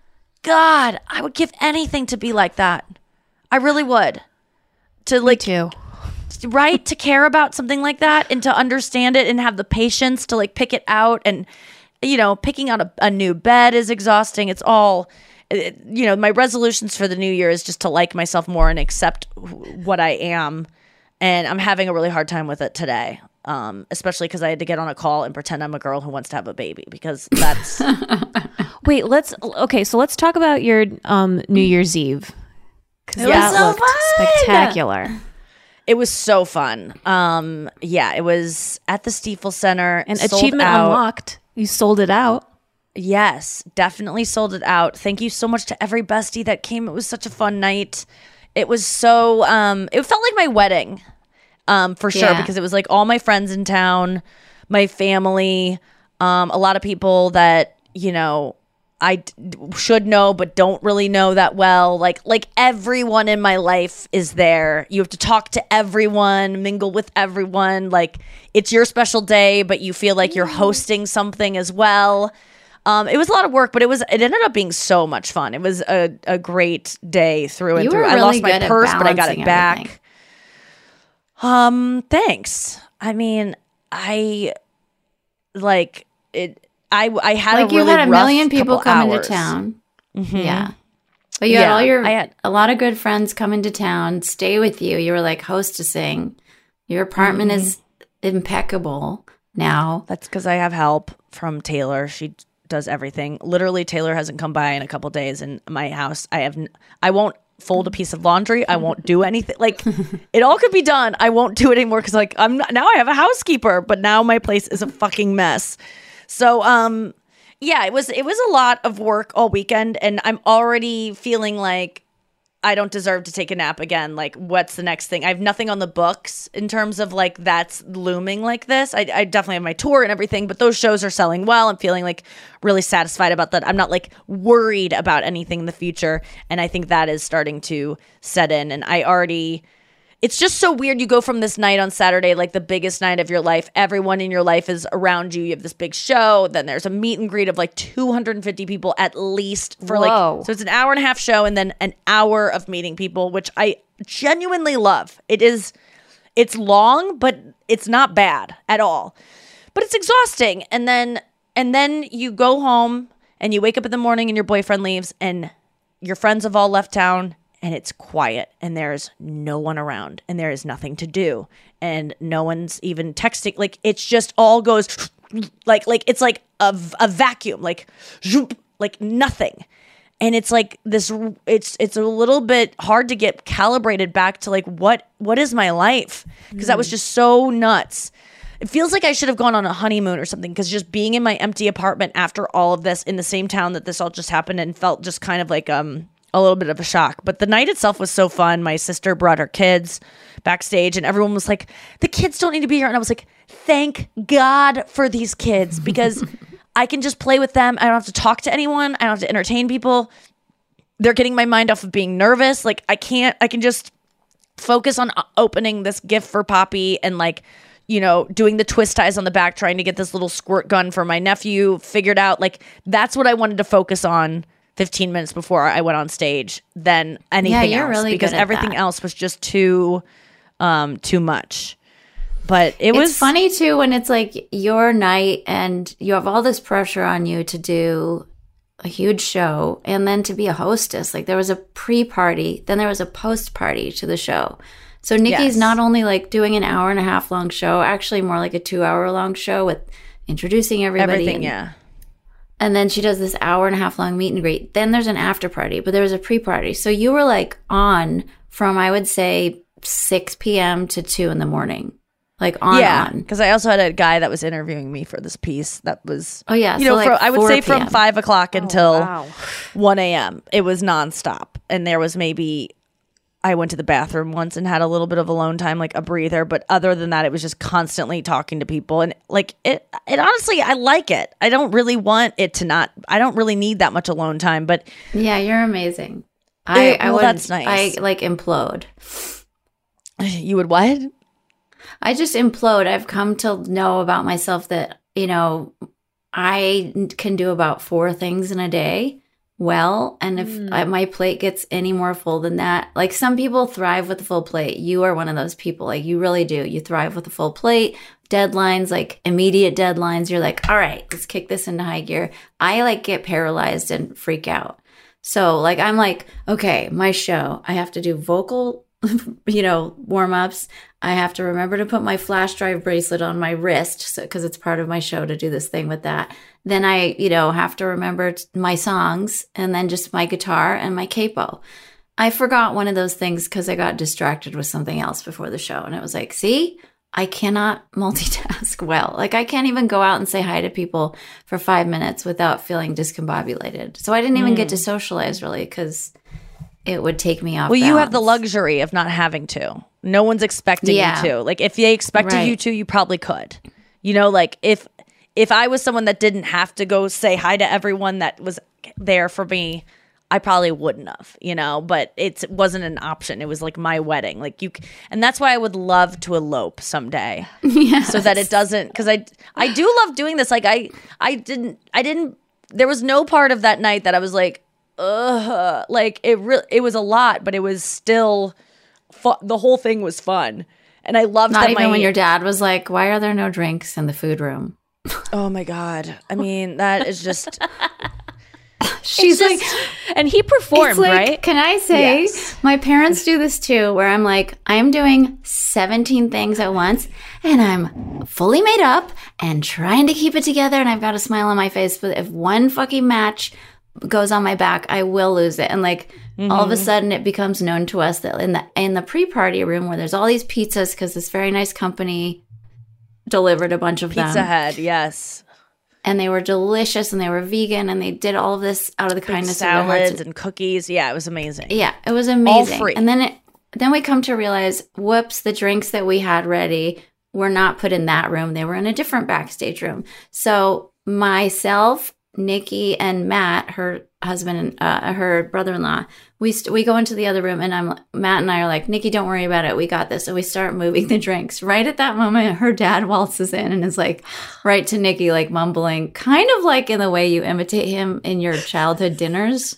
God, I would give anything to be like that. I really would. To like too. right? To care about something like that and to understand it and have the patience to like pick it out. And, you know, picking out a, a new bed is exhausting. It's all, it, you know, my resolutions for the new year is just to like myself more and accept wh- what I am. And I'm having a really hard time with it today. Um, especially because I had to get on a call and pretend I'm a girl who wants to have a baby, because that's Wait, let's okay. So let's talk about your um, New Year's Eve. 'Cause It that was so looked fun! spectacular. it was so fun. Um, yeah, it was at the Stiefel Center And sold achievement out. unlocked. You sold it out. Yes, definitely sold it out. Thank you so much to every bestie that came. It was such a fun night. It was so, um, it felt like my wedding, um, for sure, Yeah. because it was like all my friends in town, my family, um, a lot of people that, you know, I d- should know but don't really know that well. Like like everyone in my life is there. You have to talk to everyone, mingle with everyone. Like it's your special day, but you feel like you're hosting something as well. Um, it was a lot of work, but it was it ended up being so much fun. It was a, a great day through and You through. were I really lost my good at purse, but I got it balancing back. everything. Um, thanks. I mean, I like it. I I had Like a you really had a rough million people couple come into hours. town. Mhm. Yeah. But you had Yeah, all your, I had- a lot of good friends come into town, stay with you. You were like hostessing. Your apartment Mm-hmm. is impeccable now. That's because I have help from Taylor. She does everything. Literally, Taylor hasn't come by in a couple days in my house. I have. N- I won't fold a piece of laundry. I won't do anything. Like it all could be done. I won't do it anymore because like I'm not, now I have a housekeeper, but now my place is a fucking mess. So um, yeah, it was it was a lot of work all weekend, and I'm already feeling like I don't deserve to take a nap again. Like, what's the next thing? I have nothing on the books in terms of like that's looming like this. I, I definitely have my tour and everything, but those shows are selling well. I'm feeling like really satisfied about that. I'm not like worried about anything in the future. And I think that is starting to set in. And I already, it's just so weird. You go from this night on Saturday, like the biggest night of your life. Everyone in your life is around you. You have this big show. Then there's a meet and greet of like two hundred fifty people at least for Whoa. like, so it's an hour and a half show and then an hour of meeting people, which I genuinely love. It is, it's long, but it's not bad at all. But it's exhausting. And then, and then you go home and you wake up in the morning and your boyfriend leaves and your friends have all left town. And it's quiet and there's no one around and there is nothing to do and no one's even texting. Like it's just all goes like, like it's like a, a vacuum, like, zoop, like nothing. And it's like this, it's, it's a little bit hard to get calibrated back to like, what, what is my life? Because that was just so nuts. It feels like I should have gone on a honeymoon or something, because just being in my empty apartment after all of this in the same town that this all just happened and felt just kind of like um a little bit of a shock. But the night itself was so fun. My sister brought her kids backstage and everyone was like, the kids don't need to be here. And I was like, thank God for these kids, because I can just play with them. I don't have to talk to anyone. I don't have to entertain people. They're getting my mind off of being nervous. Like I can't, I can just focus on opening this gift for Poppy and like, you know, doing the twist ties on the back, trying to get this little squirt gun for my nephew figured out. Like that's what I wanted to focus on fifteen minutes before I went on stage than anything yeah, you're else, really because good at everything that. else was just too, um, too much. But it was It's funny too when it's like your night and you have all this pressure on you to do a huge show and then to be a hostess. Like there was a pre-party, then there was a post-party to the show. So Nikki's Yes. not only like doing an hour and a half long show, actually more like a two hour long show with introducing everybody. everything, and, yeah. And then she does this hour and a half long meet and greet. Then there's an after party, but there was a pre-party. So you were like on from, I would say, six p.m. to two in the morning. Like on, yeah, on. because I also had a guy that was interviewing me for this piece that was, Oh, yeah. you so know, like from, I would four say from p.m. five o'clock until wow. one a.m. It was nonstop. And there was maybe, I went to the bathroom once and had a little bit of alone time, like a breather. But other than that, it was just constantly talking to people. And like it, it honestly, I like it. I don't really want it to not, I don't really need that much alone time. But Yeah, you're amazing. I, Eh, I well, would, that's nice. I like implode. you would what? I just implode. I've come to know about myself that, you know, I can do about four things in a day well. And if Mm. I, my plate gets any more full than that, like some people thrive with a full plate. You are one of those people. Like you really do. You thrive with a full plate. Deadlines, like immediate deadlines. You're like, all right, let's kick this into high gear. I like get paralyzed and freak out. So like, I'm like, okay, my show, I have to do vocal, you know, warm ups. I have to remember to put my flash drive bracelet on my wrist, so because it's part of my show to do this thing with that. Then I, you know, have to remember t- my songs and then just my guitar and my capo. I forgot one of those things because I got distracted with something else before the show. And it was like, see, I cannot multitask well. Like I can't even go out and say hi to people for five minutes without feeling discombobulated. So I didn't even get to socialize really because it would take me off Well, you have the balance. luxury of not having to. No one's expecting Yeah. you to. Like if they expected Right. you to, you probably could. You know, like if if I was someone that didn't have to go say hi to everyone that was there for me, I probably wouldn't have, you know, but it's, it wasn't an option. It was like my wedding. Like you, c- and that's why I would love to elope someday. Yes. So that it doesn't, cause I, I do love doing this. Like I, I didn't, I didn't, there was no part of that night that I was like, ugh, like it really, it was a lot, but it was still, fu- the whole thing was fun. And I loved Not that even my, when your dad was like, why are there no drinks in the food room? oh my God. I mean, that is just, She's like, And he performed, it's like, right? can I say, Yes. my parents do this too, where I'm like, I'm doing seventeen things at once and I'm fully made up and trying to keep it together and I've got a smile on my face. But if one fucking match goes on my back, I will lose it. And like, all of a sudden it becomes known to us that in the, in the pre-party room where there's all these pizzas, because this very nice company delivered a bunch of Pizza them. Head, yes. And they were delicious and they were vegan and they did all of this out of the kindness of their hearts. Salads and cookies. Yeah, it was amazing. Yeah, it was amazing. free. And then it then we come to realize, whoops, the drinks that we had ready were not put in that room. They were in a different backstage room. So myself, Nikki, and Matt, her husband and uh, her brother-in-law, we st- we go into the other room and I'm Matt and I are like, Nikki, don't worry about it. We got this. And we start moving the drinks. Right at that moment, her dad waltzes in and is like, right to Nikki, like mumbling, kind of like in the way you imitate him in your childhood dinners.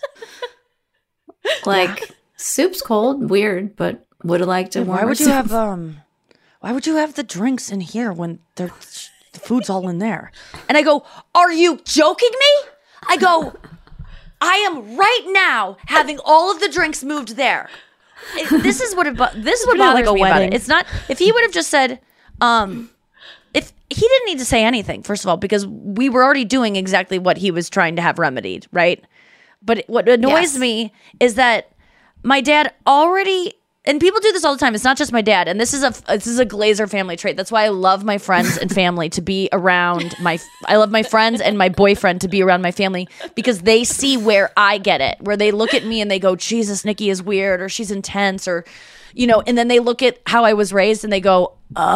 Like, soup's cold, weird, but would have liked to warm Why would you soup. have um? Why would you have the drinks in here when they're, the food's all in there? And I go, are you joking me? I go, I am right now having all of the drinks moved there. It- this is what it. bo- This is what Pretty like bothers a me about wedding. it. It's not if he would have just said, um, if he didn't need to say anything. First of all, because we were already doing exactly what he was trying to have remedied, right? But what annoys Yes. me is that my dad already and people do this all the time. It's not just my dad. And this is a this is a Glazer family trait. That's why I love my friends and family to be around my. I love my friends and my boyfriend to be around my family because they see where I get it. Where they look at me and they go, "Jesus, Nikki is weird," or "She's intense," or you know. And then they look at how I was raised and they go,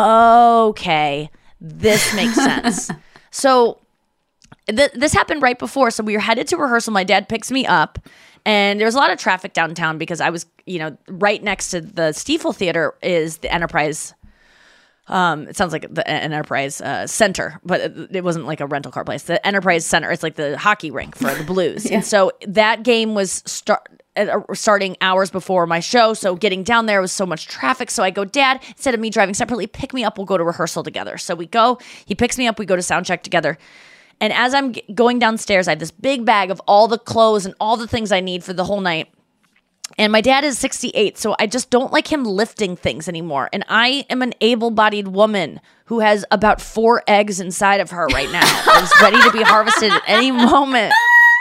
"Okay, this makes sense." So th- this happened right before. So we were headed to rehearsal. My dad picks me up. And there was a lot of traffic downtown because I was, you know, right next to the Stiefel Theater is the Enterprise. Um, it sounds like the Enterprise uh, Center, but it, it wasn't like a rental car place. The Enterprise Center, it's like the hockey rink for the Blues. yeah. And so that game was start, uh, starting hours before my show. So getting down there was so much traffic. So I go, Dad, instead of me driving separately, pick me up. We'll go to rehearsal together. So we go. He picks me up. We go to sound check together. And as I'm g- going downstairs, I have this big bag of all the clothes and all the things I need for the whole night. And my dad is sixty-eight, so I just don't like him lifting things anymore. And I am an able-bodied woman who has about four eggs inside of her right now. Is ready to be harvested at any moment.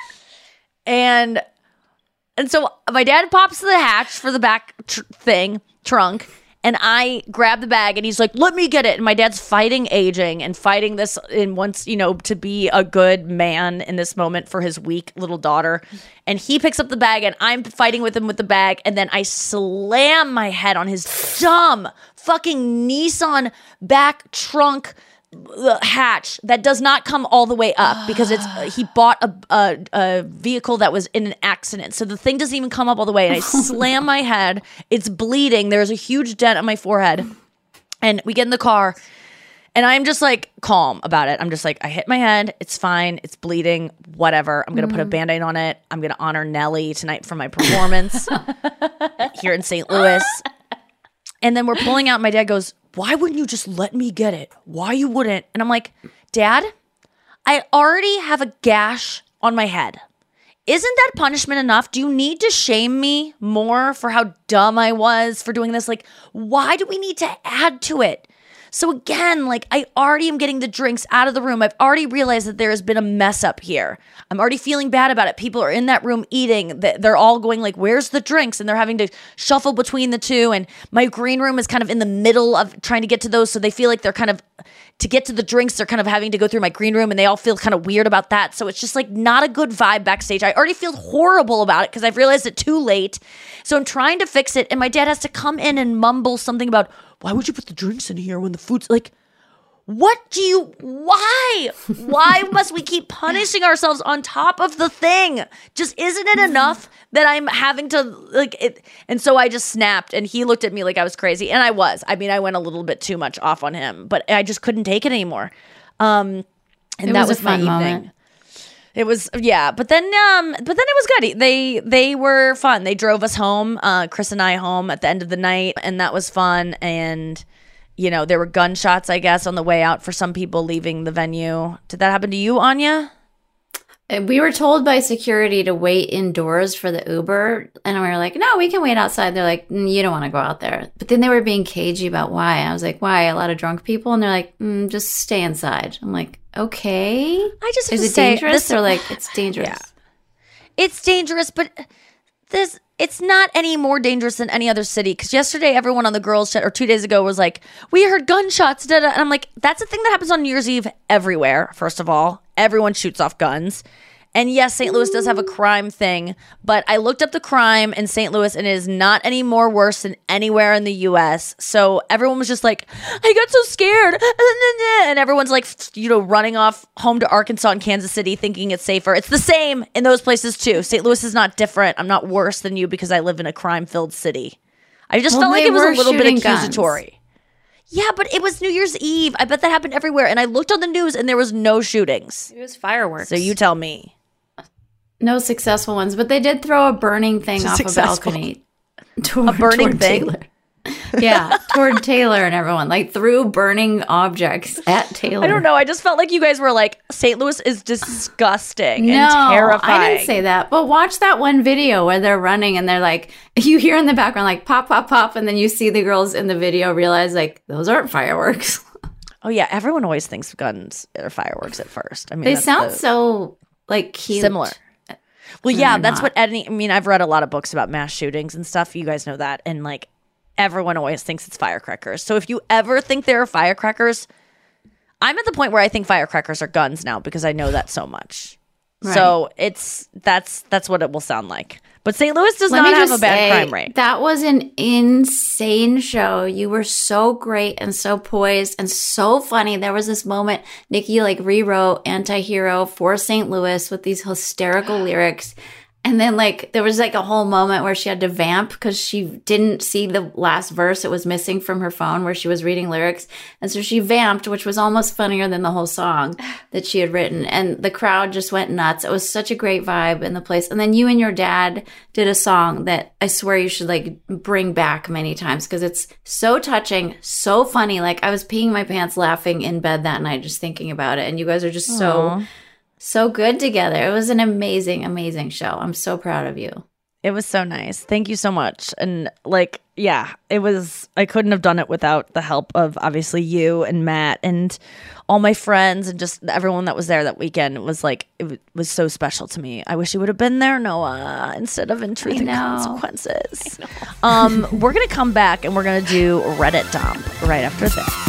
And and so my dad pops the hatch for the back tr- thing, trunk. And I grab the bag and he's like, let me get it. And my dad's fighting aging and fighting this and wants, you know, to be a good man in this moment for his weak little daughter. And he picks up the bag and I'm fighting with him with the bag. And then I slam my head on his dumb fucking Nissan back trunk hatch that does not come all the way up because it's uh, he bought a, a a vehicle that was in an accident, so the thing doesn't even come up all the way. And I slam my head, it's bleeding, there's a huge dent on my forehead, and we get in the car and I'm just like calm about it. I'm just like, I hit my head, it's fine, it's bleeding, whatever. I'm gonna mm-hmm. put a Band-Aid on it. I'm gonna honor Nelly tonight for my performance here in Saint Louis. And then we're pulling out. My dad goes, why wouldn't you just let me get it? Why you wouldn't? And I'm like, Dad, I already have a gash on my head. Isn't that punishment enough? Do you need to shame me more for how dumb I was for doing this? Like, why do we need to add to it? So again, like I already am getting the drinks out of the room. I've already realized that there has been a mess up here. I'm already feeling bad about it. People are in that room eating. They're all going like, where's the drinks? And they're having to shuffle between the two. And my green room is kind of in the middle of trying to get to those. So they feel like they're kind of, to get to the drinks, they're kind of having to go through my green room and they all feel kind of weird about that. So it's just like not a good vibe backstage. I already feel horrible about it because I've realized it too late. So I'm trying to fix it. And my dad has to come in and mumble something about, why would you put the drinks in here when the food's like, what do you, why? Why must we keep punishing ourselves on top of the thing? Just isn't it enough that I'm having to like it? And so I just snapped and he looked at me like I was crazy. And I was. I mean, I went a little bit too much off on him, but I just couldn't take it anymore. Um, and it that was, was a fun my evening. moment. It was, yeah, but then, um, but then it was good. They they were fun. They drove us home, uh, Chris and I home at the end of the night, and that was fun. And you know, there were gunshots, I guess, on the way out for some people leaving the venue. Did that happen to you, Anya? We were told by security to wait indoors for the Uber, and we were like, no, we can wait outside. They're like, mm, you don't want to go out there. But then they were being cagey about why. I was like, why? A lot of drunk people? And they're like, mm, just stay inside. I'm like, okay. I just have Is to it say, dangerous? this- They're like, it's dangerous. Yeah. It's dangerous, but this it's not any more dangerous than any other city. Because yesterday, everyone on the girls' chat, or two days ago, was like, we heard gunshots. Da, da. And I'm like, that's a thing that happens on New Year's Eve everywhere, first of all. Everyone shoots off guns. And yes, Saint Louis does have a crime thing, but I looked up the crime in Saint Louis and it is not any more worse than anywhere in the U S. So everyone was just like, I got so scared. And everyone's like, you know, running off home to Arkansas and Kansas City thinking it's safer. It's the same in those places too. Saint Louis is not different. I'm not worse than you because I live in a crime-filled city. I just Well, felt like they it was were a little bit shooting accusatory. guns. Yeah, but it was New Year's Eve. I bet that happened everywhere. And I looked on the news and there was no shootings. It was fireworks. So you tell me. No successful ones, but they did throw a burning thing off Successful. a balcony. Toward, A burning toward thing? Taylor. Yeah, toward Taylor and everyone. Like threw burning objects at Taylor. I don't know. I just felt like you guys were like, Saint Louis is disgusting No, and terrifying. I didn't say that. But watch that one video where they're running and they're like, you hear in the background like pop, pop, pop, and then you see the girls in the video realize like those aren't fireworks. Oh yeah, everyone always thinks guns are fireworks at first. I mean, They that's sound the- so like cute. similar. Well, And yeah, they're that's not. what any. I mean, I've read a lot of books about mass shootings and stuff. You guys know that, and like, everyone always thinks it's firecrackers. So if you ever think there are firecrackers, I'm at the point where I think firecrackers are guns now because I know that so much. Right. So it's that's that's what it will sound like. But Saint Louis does Let not me have just a bad say, crime rate. That was an insane show. You were so great and so poised and so funny. There was this moment, Nikki like rewrote Anti-Hero for Saint Louis with these hysterical lyrics. And then like there was like a whole moment where she had to vamp because she didn't see the last verse. It was missing from her phone where she was reading lyrics. And so she vamped, which was almost funnier than the whole song that she had written. And the crowd just went nuts. It was such a great vibe in the place. And then you and your dad did a song that I swear you should like bring back many times because it's so touching, so funny. Like I was peeing my pants laughing in bed that night just thinking about it. And you guys are just so... Aww. So good together. It was an amazing, amazing show. I'm so proud of you. It was so nice. Thank you so much. And like, yeah, it was, I couldn't have done it without the help of obviously you and Matt and all my friends and just everyone that was there that weekend. It was like, it w- was so special to me. I wish you would have been there, Noah, instead of in Truth and Consequences. Um, we're going to come back and we're going to do Reddit dump right after this.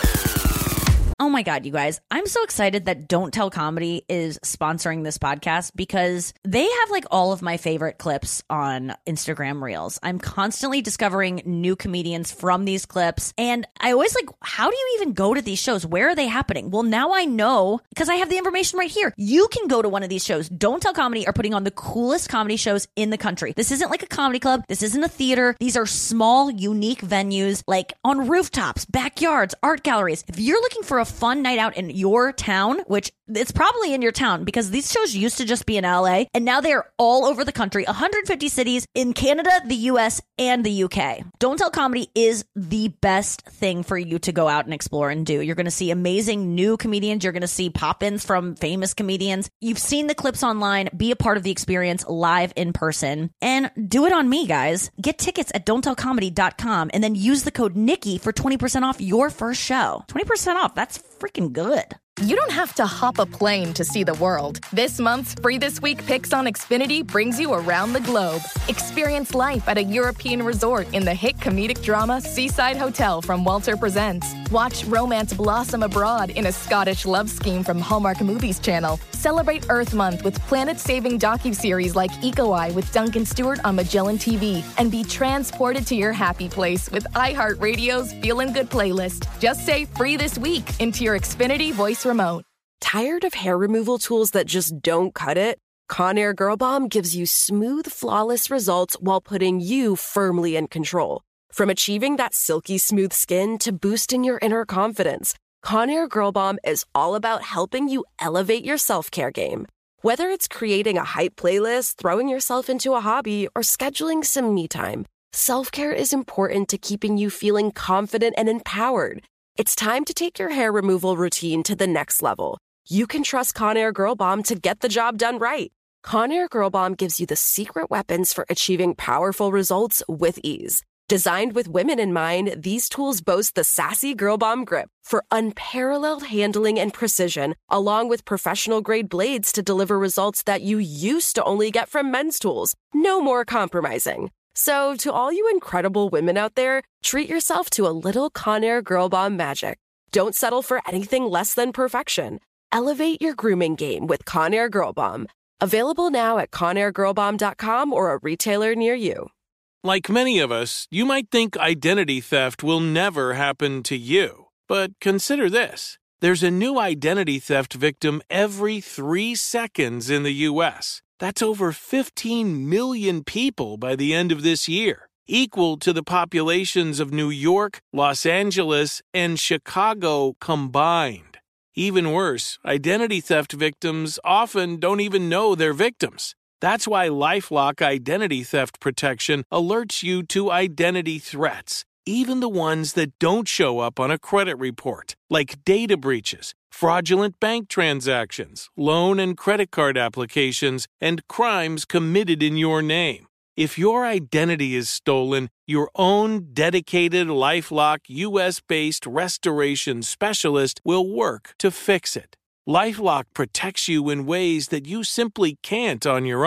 Oh my God, you guys. I'm so excited that Don't Tell Comedy is sponsoring this podcast because they have like all of my favorite clips on Instagram Reels. I'm constantly discovering new comedians from these clips. And I always like, how do you even go to these shows? Where are they happening? Well, now I know because I have the information right here. You can go to one of these shows. Don't Tell Comedy are putting on the coolest comedy shows in the country. This isn't like a comedy club. This isn't a theater. These are small, unique venues like on rooftops, backyards, art galleries. If you're looking for a fun night out in your town, which it's probably in your town because these shows used to just be in L A and now they're all over the country, one hundred fifty cities in Canada, the U S, and the U K. Don't Tell Comedy is the best thing for you to go out and explore and do. You're going to see amazing new comedians. You're going to see pop-ins from famous comedians. You've seen the clips online. Be a part of the experience live in person and do it on me, guys. Get tickets at don't tell comedy dot com and then use the code Nikki for twenty percent off your first show. twenty percent off. That's freaking good. You don't have to hop a plane to see the world. This month's Free This Week Picks on Xfinity brings you around the globe. Experience life at a European resort in the hit comedic drama Seaside Hotel from Walter Presents. Watch romance blossom abroad in a Scottish love scheme from Hallmark Movies Channel. Celebrate Earth Month with planet-saving docuseries like Eco Eye with Duncan Stewart on Magellan T V. And be transported to your happy place with iHeartRadio's Feelin' Good playlist. Just say Free This Week into your Xfinity voice remote. Tired of hair removal tools that just don't cut it? Conair Girl Bomb gives you smooth, flawless results while putting you firmly in control. From achieving that silky smooth skin to boosting your inner confidence, Conair Girl Bomb is all about helping you elevate your self-care game. Whether it's creating a hype playlist, throwing yourself into a hobby, or scheduling some me time, self-care is important to keeping you feeling confident and empowered. It's time to take your hair removal routine to the next level. You can trust Conair Girl Bomb to get the job done right. Conair Girl Bomb gives you the secret weapons for achieving powerful results with ease. Designed with women in mind, these tools boast the sassy Girl Bomb grip for unparalleled handling and precision, along with professional-grade blades to deliver results that you used to only get from men's tools. No more compromising. So, to all you incredible women out there, treat yourself to a little Conair Girl Bomb magic. Don't settle for anything less than perfection. Elevate your grooming game with Conair Girl Bomb. Available now at conair girl bomb dot com or a retailer near you. Like many of us, you might think identity theft will never happen to you. But consider this. There's a new identity theft victim every three seconds in the U S That's over fifteen million people by the end of this year, equal to the populations of New York, Los Angeles, and Chicago combined. Even worse, identity theft victims often don't even know they're victims. That's why LifeLock Identity Theft Protection alerts you to identity threats, even the ones that don't show up on a credit report, like data breaches, fraudulent bank transactions, loan and credit card applications, and crimes committed in your name. If your identity is stolen, your own dedicated LifeLock U S-based restoration specialist will work to fix it. LifeLock protects you in ways that you simply can't on your own.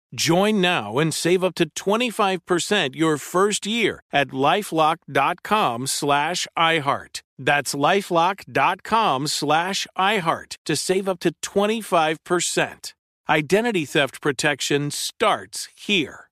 Join now and save up to twenty-five percent your first year at LifeLock.com slash iHeart. That's LifeLock.com slash iHeart to save up to twenty-five percent. Identity theft protection starts here.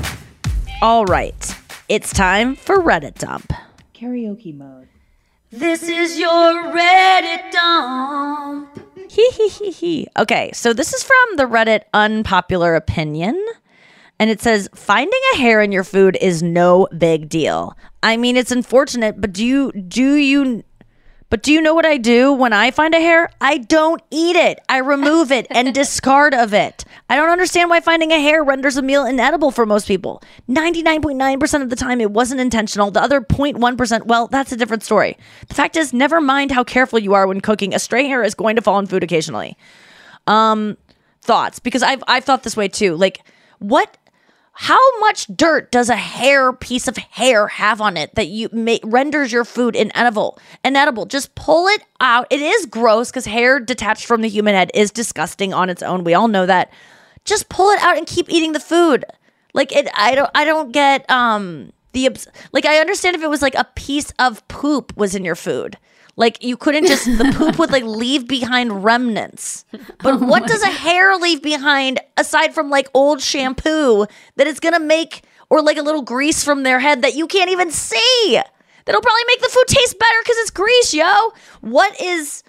All right. It's time for Reddit Dump. Karaoke mode. This is your Reddit Dump. Hee hee hee hee. Okay, so this is from the Reddit Unpopular Opinion. And it says, finding a hair in your food is no big deal. I mean, it's unfortunate, but do you do you but do you know what I do when I find a hair? I don't eat it. I remove it and discard of it. I don't understand why finding a hair renders a meal inedible for most people. ninety-nine point nine percent of the time it wasn't intentional. The other zero point one percent, well, that's a different story. The fact is, never mind how careful you are when cooking, a stray hair is going to fall in food occasionally. Um, thoughts? Because I've I've thought this way too. Like, what how much dirt does a hair piece of hair have on it that you may, renders your food inedible? Inedible. Just pull it out. It is gross because hair detached from the human head is disgusting on its own. We all know that. Just pull it out and keep eating the food. Like it, I don't. I don't get um the like. I understand if it was like a piece of poop was in your food. Like you couldn't just the poop would like leave behind remnants. But oh what does God. a hair leave behind aside from like old shampoo that it's gonna make, or like a little grease from their head that you can't even see? That'll probably make the food taste better because it's grease, yo. What is?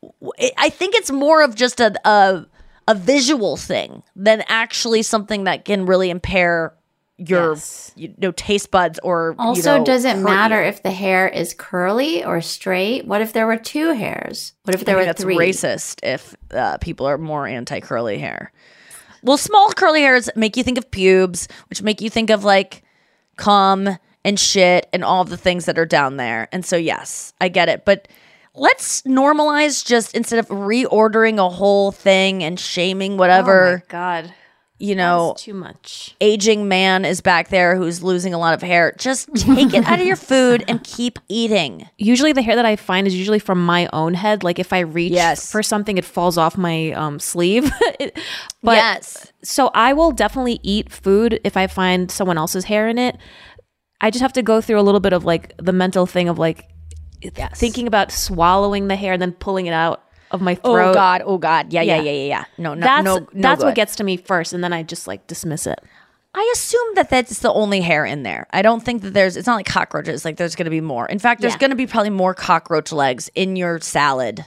I think it's more of just a a, a visual thing than actually something that can really impair your yes. you know taste buds or also you know, does it matter you. if the hair is curly or straight? What if there were two hairs? What if there I were think three? That's racist if uh, people are more anti-curly hair. Well, small curly hairs make you think of pubes, which make you think of like cum and shit and all of the things that are down there. And so yes, I get it, but let's normalize just instead of reordering a whole thing and shaming whatever. Oh my God. You know, too much. Aging man is back there who's losing a lot of hair. Just take it out of your food and keep eating. Usually the hair that I find is usually from my own head. Like if I reach yes. for something, it falls off my um, sleeve. it, but, yes. So I will definitely eat food if I find someone else's hair in it. I just have to go through a little bit of like the mental thing of like yes. thinking about swallowing the hair and then pulling it out of my throat. Oh God, oh God. Yeah, yeah, yeah, yeah, yeah. No, no, that's, no, no That's good. what gets to me first, and then I just like dismiss it. I assume that that's the only hair in there. I don't think that there's, it's not like cockroaches, like there's going to be more. In fact, there's yeah. going to be probably more cockroach legs in your salad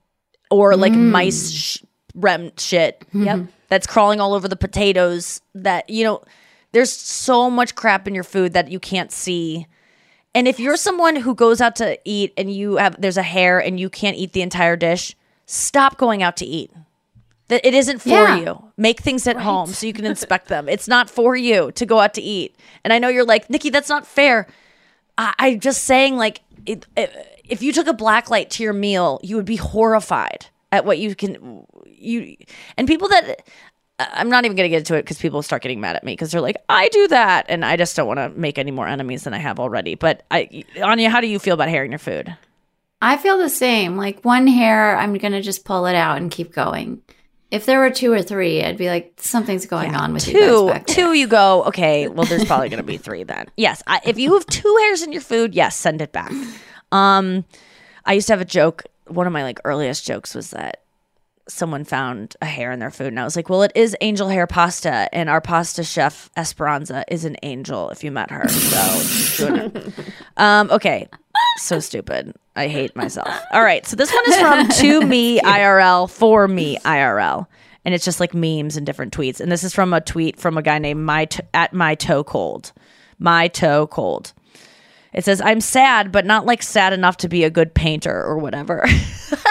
or like mm. mice sh- rem shit. Mm-hmm. Yep. That's crawling all over the potatoes that, you know, there's so much crap in your food that you can't see. And if you're someone who goes out to eat and you have, there's a hair and you can't eat the entire dish, stop going out to eat. That it isn't for yeah. you. Make things at right. home so you can inspect them. It's not for you to go out to eat. And I know you're like, Nikki, that's not fair. I, I'm just saying, like, it, it, if you took a black light to your meal, you would be horrified at what you can. You and people that I'm not even going to get into it because people start getting mad at me because they're like, I do that, and I just don't want to make any more enemies than I have already. But I, Anya, how do you feel about hair in your food? I feel the same. Like one hair, I'm going to just pull it out and keep going. If there were two or three, I'd be like, something's going yeah, on with two, you guys back there. Two, you go, okay, well, there's probably going to be three then. Yes, I, if you have two hairs in your food, yes, send it back. Um, I used to have a joke. One of my like earliest jokes was that someone found a hair in their food, and I was like, well, it is angel hair pasta, and our pasta chef, Esperanza, is an angel if you met her. So, um, okay. So stupid. I hate myself. All right. So this one is from To Me I R L, For Me I R L. And it's just like memes and different tweets. And this is from a tweet from a guy named My to- at My Toe Cold. My Toe Cold. It says, I'm sad, but not like sad enough to be a good painter or whatever. I,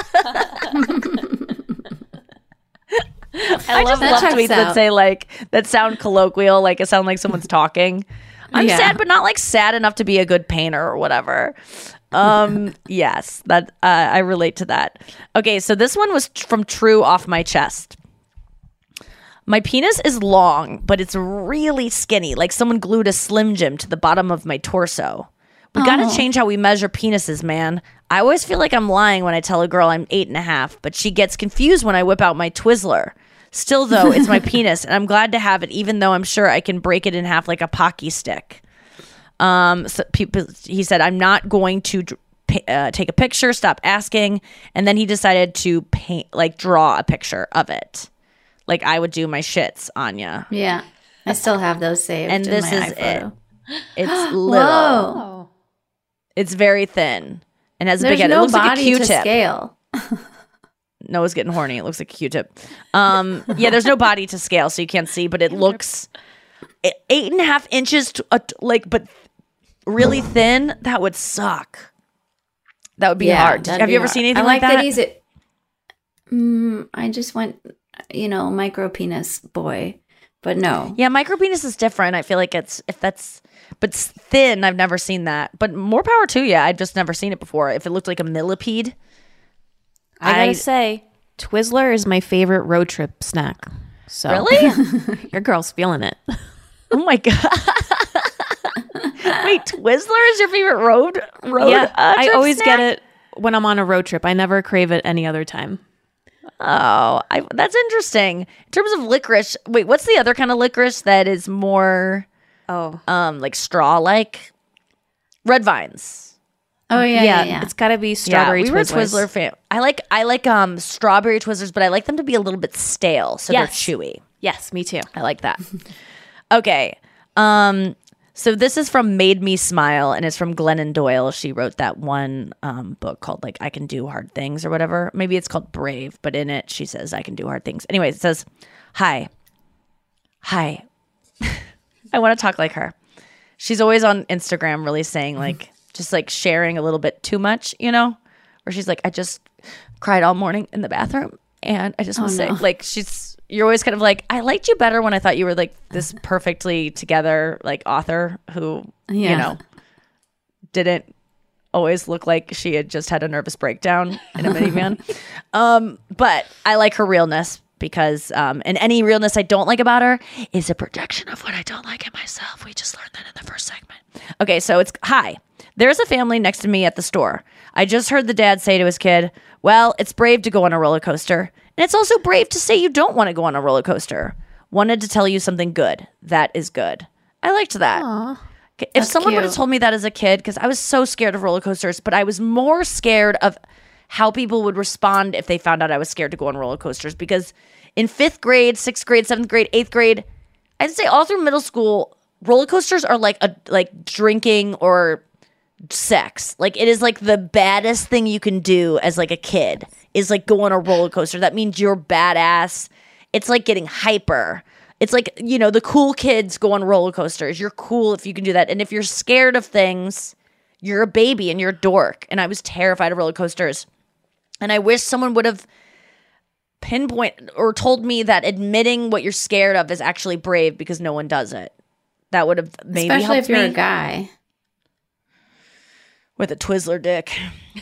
I just love tweets out. that say like, that sound colloquial, like it sound like someone's talking. I'm yeah. sad, but not like sad enough to be a good painter or whatever. Um, yes, that uh, I relate to that. Okay, so this one was t- from True Off My Chest. My penis is long, but it's really skinny, like someone glued a Slim Jim to the bottom of my torso. We oh. gotta change how we measure penises, man. I always feel like I'm lying when I tell a girl I'm eight and a half, but she gets confused when I whip out my Twizzler. Still, though, it's my penis, and I'm glad to have it, even though I'm sure I can break it in half like a Pocky stick. Um, so people, he said, I'm not going to uh, take a picture, stop asking. And then he decided to paint, like draw a picture of it. Like I would do my shits, Anya. Yeah. I still have those saved. And in this my is iPhoto. it. It's little. Whoa. It's very thin and has a There's big head. no It looks like a body to Q-tip. scale. Noah's getting horny. It looks like a Q-tip. Um, yeah, there's no body to scale, so you can't see, but it looks eight and a half inches, to, uh, like, but really thin. That would suck. That would be Yeah, hard. that'd Have be you ever hard. seen anything I like like that? that he's a, mm, I just went, you know, micro penis boy, but no. Yeah, micro penis is different. I feel like it's if that's, but s- thin. I've never seen that. But more power to you. I've just never seen it before. If it looked like a millipede, I gotta I- say, Twizzler is my favorite road trip snack. So Really? your girl's feeling it. Oh my god! Wait, Twizzler is your favorite road road? yeah, uh, I trip always snack? get it when I'm on a road trip. I never crave it any other time. Oh, I, that's interesting. In terms of licorice, wait, what's the other kind of licorice that is more, Oh, um, like straw like? Red vines. Oh, yeah, yeah, yeah. It's got to be strawberry yeah, we were a Twizzlers. Twizzler fan. I like I like um strawberry Twizzlers, but I like them to be a little bit stale, so Yes. they're chewy. Yes, me too. I like that. Okay. Um, so this is from Made Me Smile, and it's from Glennon Doyle. She wrote that one um, book called like I Can Do Hard Things or whatever. Maybe it's called Brave, but in it she says I can do hard things. Anyway, it says, "Hi. Hi." I want to talk like her. She's always on Instagram really saying like just like sharing a little bit too much, you know? Where she's like, I just cried all morning in the bathroom and I just want to Oh, say no. like she's you're always kind of like, I liked you better when I thought you were like this perfectly together like author who, Yeah. you know, didn't always look like she had just had a nervous breakdown in a minivan. um, but I like her realness because, um, and any realness I don't like about her is a projection of what I don't like in myself. We just learned that in the first segment. Okay, so it's, hi, there's a family next to me at the store. I just heard the dad say to his kid, well, it's brave to go on a roller coaster. And it's also brave to say you don't want to go on a roller coaster. Wanted to tell you something good. That is good. I liked that. Aw. If That's someone would have cute. told me that as a kid, because I was so scared of roller coasters, but I was more scared of how people would respond if they found out I was scared to go on roller coasters. Because in fifth grade, sixth grade, seventh grade, eighth grade, I'd say all through middle school, roller coasters are like a like drinking or sex. Like it is like the baddest thing you can do as like a kid is like go on a roller coaster. That means you're badass. It's like getting hyper. It's like, you know, the cool kids go on roller coasters. You're cool if you can do that. And if you're scared of things, you're a baby and you're a dork. And I was terrified of roller coasters. And I wish someone would have pinpoint or told me that admitting what you're scared of is actually brave because no one does it. That would have maybe Especially helped if you're me a guy. with a Twizzler dick.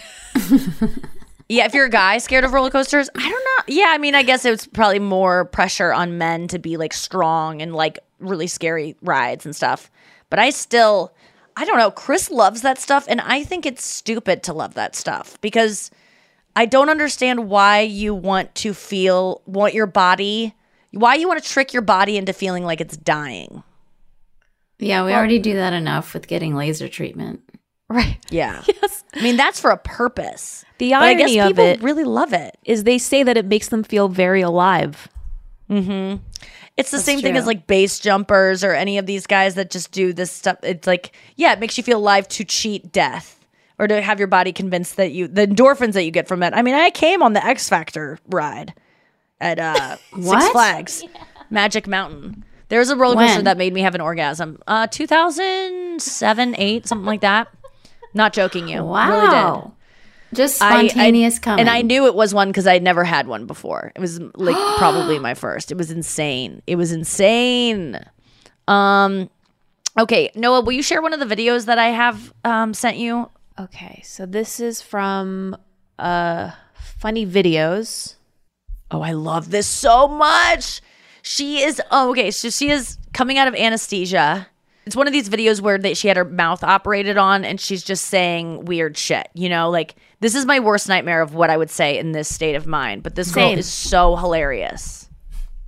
Yeah, if you're a guy scared of roller coasters, I don't know. Yeah, I mean, I guess it's probably more pressure on men to be like strong and like really scary rides and stuff. But I still, I don't know. Chris loves that stuff, and I think it's stupid to love that stuff because I don't understand why you want to feel, want your body, why you want to trick your body into feeling like it's dying. Yeah, we already do that enough with getting laser treatment. Right. Yeah. Yes. I mean, that's for a purpose. The But I guess irony of people it really love it. is they say that it makes them feel very alive. Mm-hmm. It's the That's same thing true. as like base jumpers or any of these guys that just do this stuff. It's like, yeah, it makes you feel alive to cheat death or to have your body convinced that you, the endorphins that you get from it. I mean, I came on the X Factor ride at uh, Six What? Flags, Magic Mountain. There's a roller coaster When? that made me have an orgasm. Uh, two thousand seven, eight, something like that. Not joking you. Wow. Really did. Just I- I- spontaneous coming. And I knew it was one because I'd never had one before. It was like probably my first. It was insane. It was insane. Um, okay, Noah, will you share one of the videos that I have um, sent you? Okay, so this is from uh Funny Videos. Oh, I love this so much. She is, oh, okay, so she is coming out of anesthesia. It's one of these videos where they, she had her mouth operated on and she's just saying weird shit, you know? Like, this is my worst nightmare of what I would say in this state of mind, but this girl Same. is so hilarious.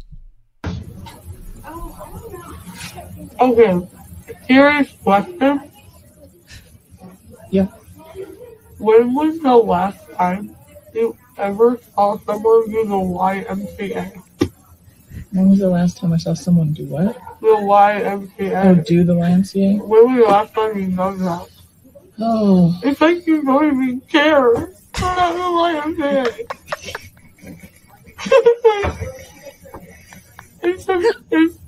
Okay, serious question. Yeah. When was the last time you ever saw someone do the Y M C A? When was the last time I saw someone do what? The Y M C A. Oh, do the Y M C A? When was the last time you done that? Oh. It's like you don't even care about the Y M C A. It's just, it's,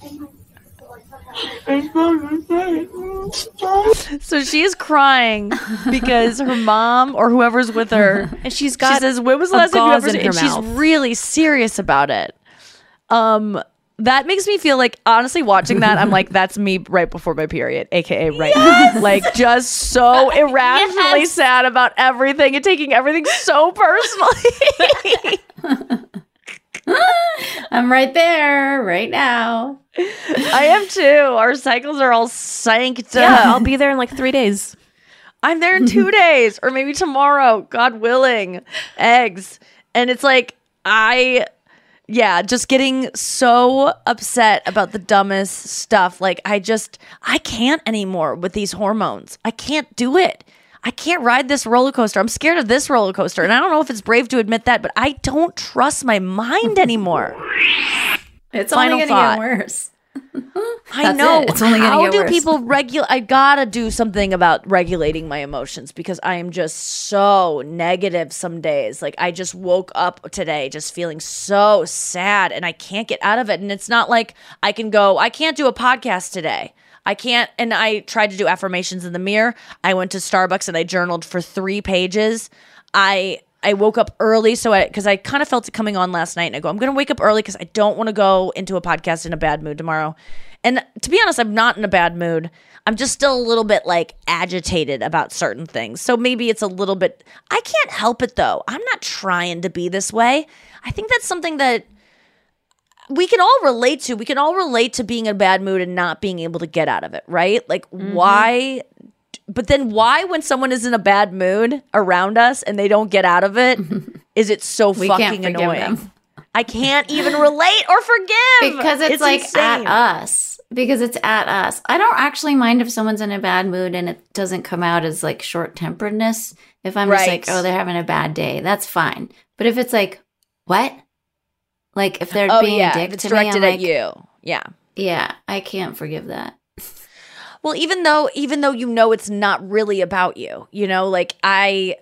it's not the same. So she's crying because her mom or whoever's with her, and she's got she says, when was the a last time you gauze ever in and her she's mouth. really serious about it. Um, that makes me feel like, honestly, watching that, I'm like, that's me right before my period, aka right Yes! now. Like, just so irrationally Yes! sad about everything and taking everything so personally. I'm right there right now. I am too. Our cycles are all synced Yeah, up. I'll be there in like three days. I'm there in two days or maybe tomorrow, God willing. Eggs. And it's like, I, yeah, just getting so upset about the dumbest stuff. Like, I just, I can't anymore with these hormones. I can't do it. I can't ride this roller coaster. I'm scared of this roller coaster. And I don't know if it's brave to admit that, but I don't trust my mind anymore. It's Final only going to thought. get worse. I That's know. it. It's only gonna How get do worse. people regulate? I gotta do something about regulating my emotions because I am just so negative some days. Like, I just woke up today just feeling so sad and I can't get out of it. And it's not like I can go, I can't do a podcast today. I can't. And I tried to do affirmations in the mirror. I went to Starbucks and I journaled for three pages. I I woke up early so I because I kind of felt it coming on last night, and I go, I'm gonna wake up early because I don't want to go into a podcast in a bad mood tomorrow. And to be honest, I'm not in a bad mood. I'm just still a little bit like agitated about certain things. So maybe it's a little bit. I can't help it though. I'm not trying to be this way. I think that's something that we can all relate to. We can all relate to being in a bad mood and not being able to get out of it, right? Like, Mm-hmm. why? But then why, when someone is in a bad mood around us and they don't get out of it, is it so We fucking can't forgive annoying? them. I can't even relate or forgive. Because it's, like insane. at us. Because it's at us. I don't actually mind if someone's in a bad mood and it doesn't come out as like short-temperedness. If I'm just Right. like, oh, they're having a bad day, that's fine. But if it's like, what? Like if they're Oh being yeah, a dick if it's to me, I'm directed like, at you. Yeah. yeah, I can't forgive that. Well, even though even though you know it's not really about you, you know, like I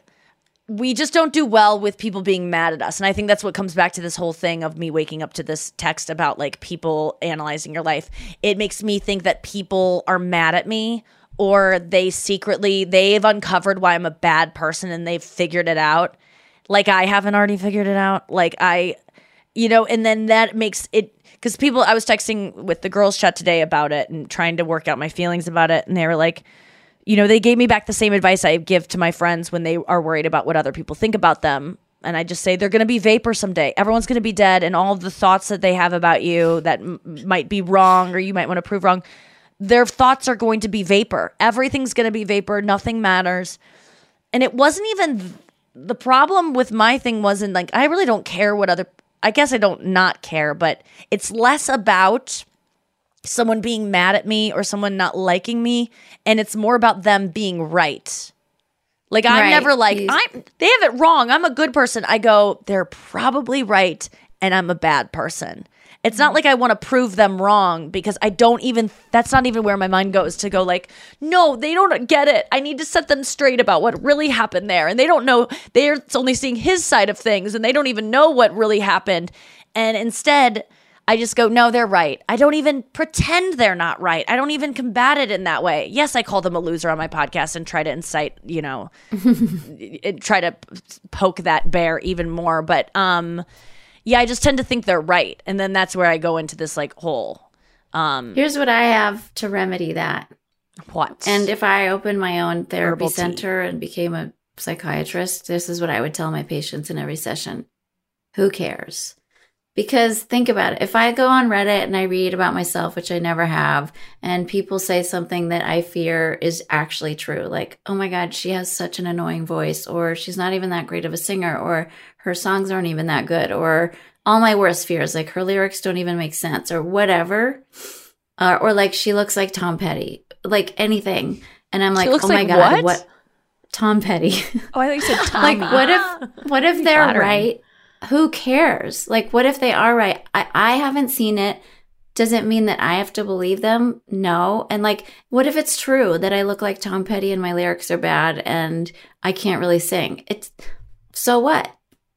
we just don't do well with people being mad at us. And I think that's what comes back to this whole thing of me waking up to this text about like people analyzing your life. It makes me think that people are mad at me, or they secretly they've uncovered why I'm a bad person and they've figured it out. Like I haven't already figured it out. Like I you know, and then that makes it because people, I was texting with the girls chat today about it and trying to work out my feelings about it. And they were like, you know, they gave me back the same advice I give to my friends when they are worried about what other people think about them. And I just say, they're going to be vapor someday. Everyone's going to be dead. And all of the thoughts that they have about you that m- might be wrong or you might want to prove wrong, their thoughts are going to be vapor. Everything's going to be vapor. Nothing matters. And it wasn't even, the problem with my thing wasn't like, I really don't care what other I guess I don't not care, but it's less about someone being mad at me or someone not liking me, and it's more about them being right. Like I'm Right. never like, You- I'm they have it wrong. I'm a good person. I go, they're probably right, and I'm a bad person. It's not like I want to prove them wrong because I don't even, that's not even where my mind goes to go like, no, they don't get it. I need to set them straight about what really happened there. And they don't know, they're only seeing his side of things and they don't even know what really happened. And instead, I just go, no, they're right. I don't even pretend they're not right. I don't even combat it in that way. Yes, I call them a loser on my podcast and try to incite, you know, try to poke that bear even more. But, um, yeah, I just tend to think they're right. And then that's where I go into this like hole. Um, Here's what I have to remedy that. What? And if I opened my own therapy Herbal tea. center and became a psychiatrist, this is what I would tell my patients in every session. Who cares? Because think about it. If I go on Reddit and I read about myself, which I never have, and people say something that I fear is actually true, like, oh my God, she has such an annoying voice, or she's not even that great of a singer, or her songs aren't even that good, or all my worst fears, like her lyrics don't even make sense, or whatever. uh, or like she looks like Tom Petty, like anything. And I'm like, looks oh my like God, what? what? Tom Petty. Oh, I thought you said Tommy. Like, what if, what if they're flattering. right? Who cares? Like, what if they are right? I, I haven't seen it. Does it mean that I have to believe them? No. And like, what if it's true that I look like Tom Petty and my lyrics are bad and I can't really sing? It's so what?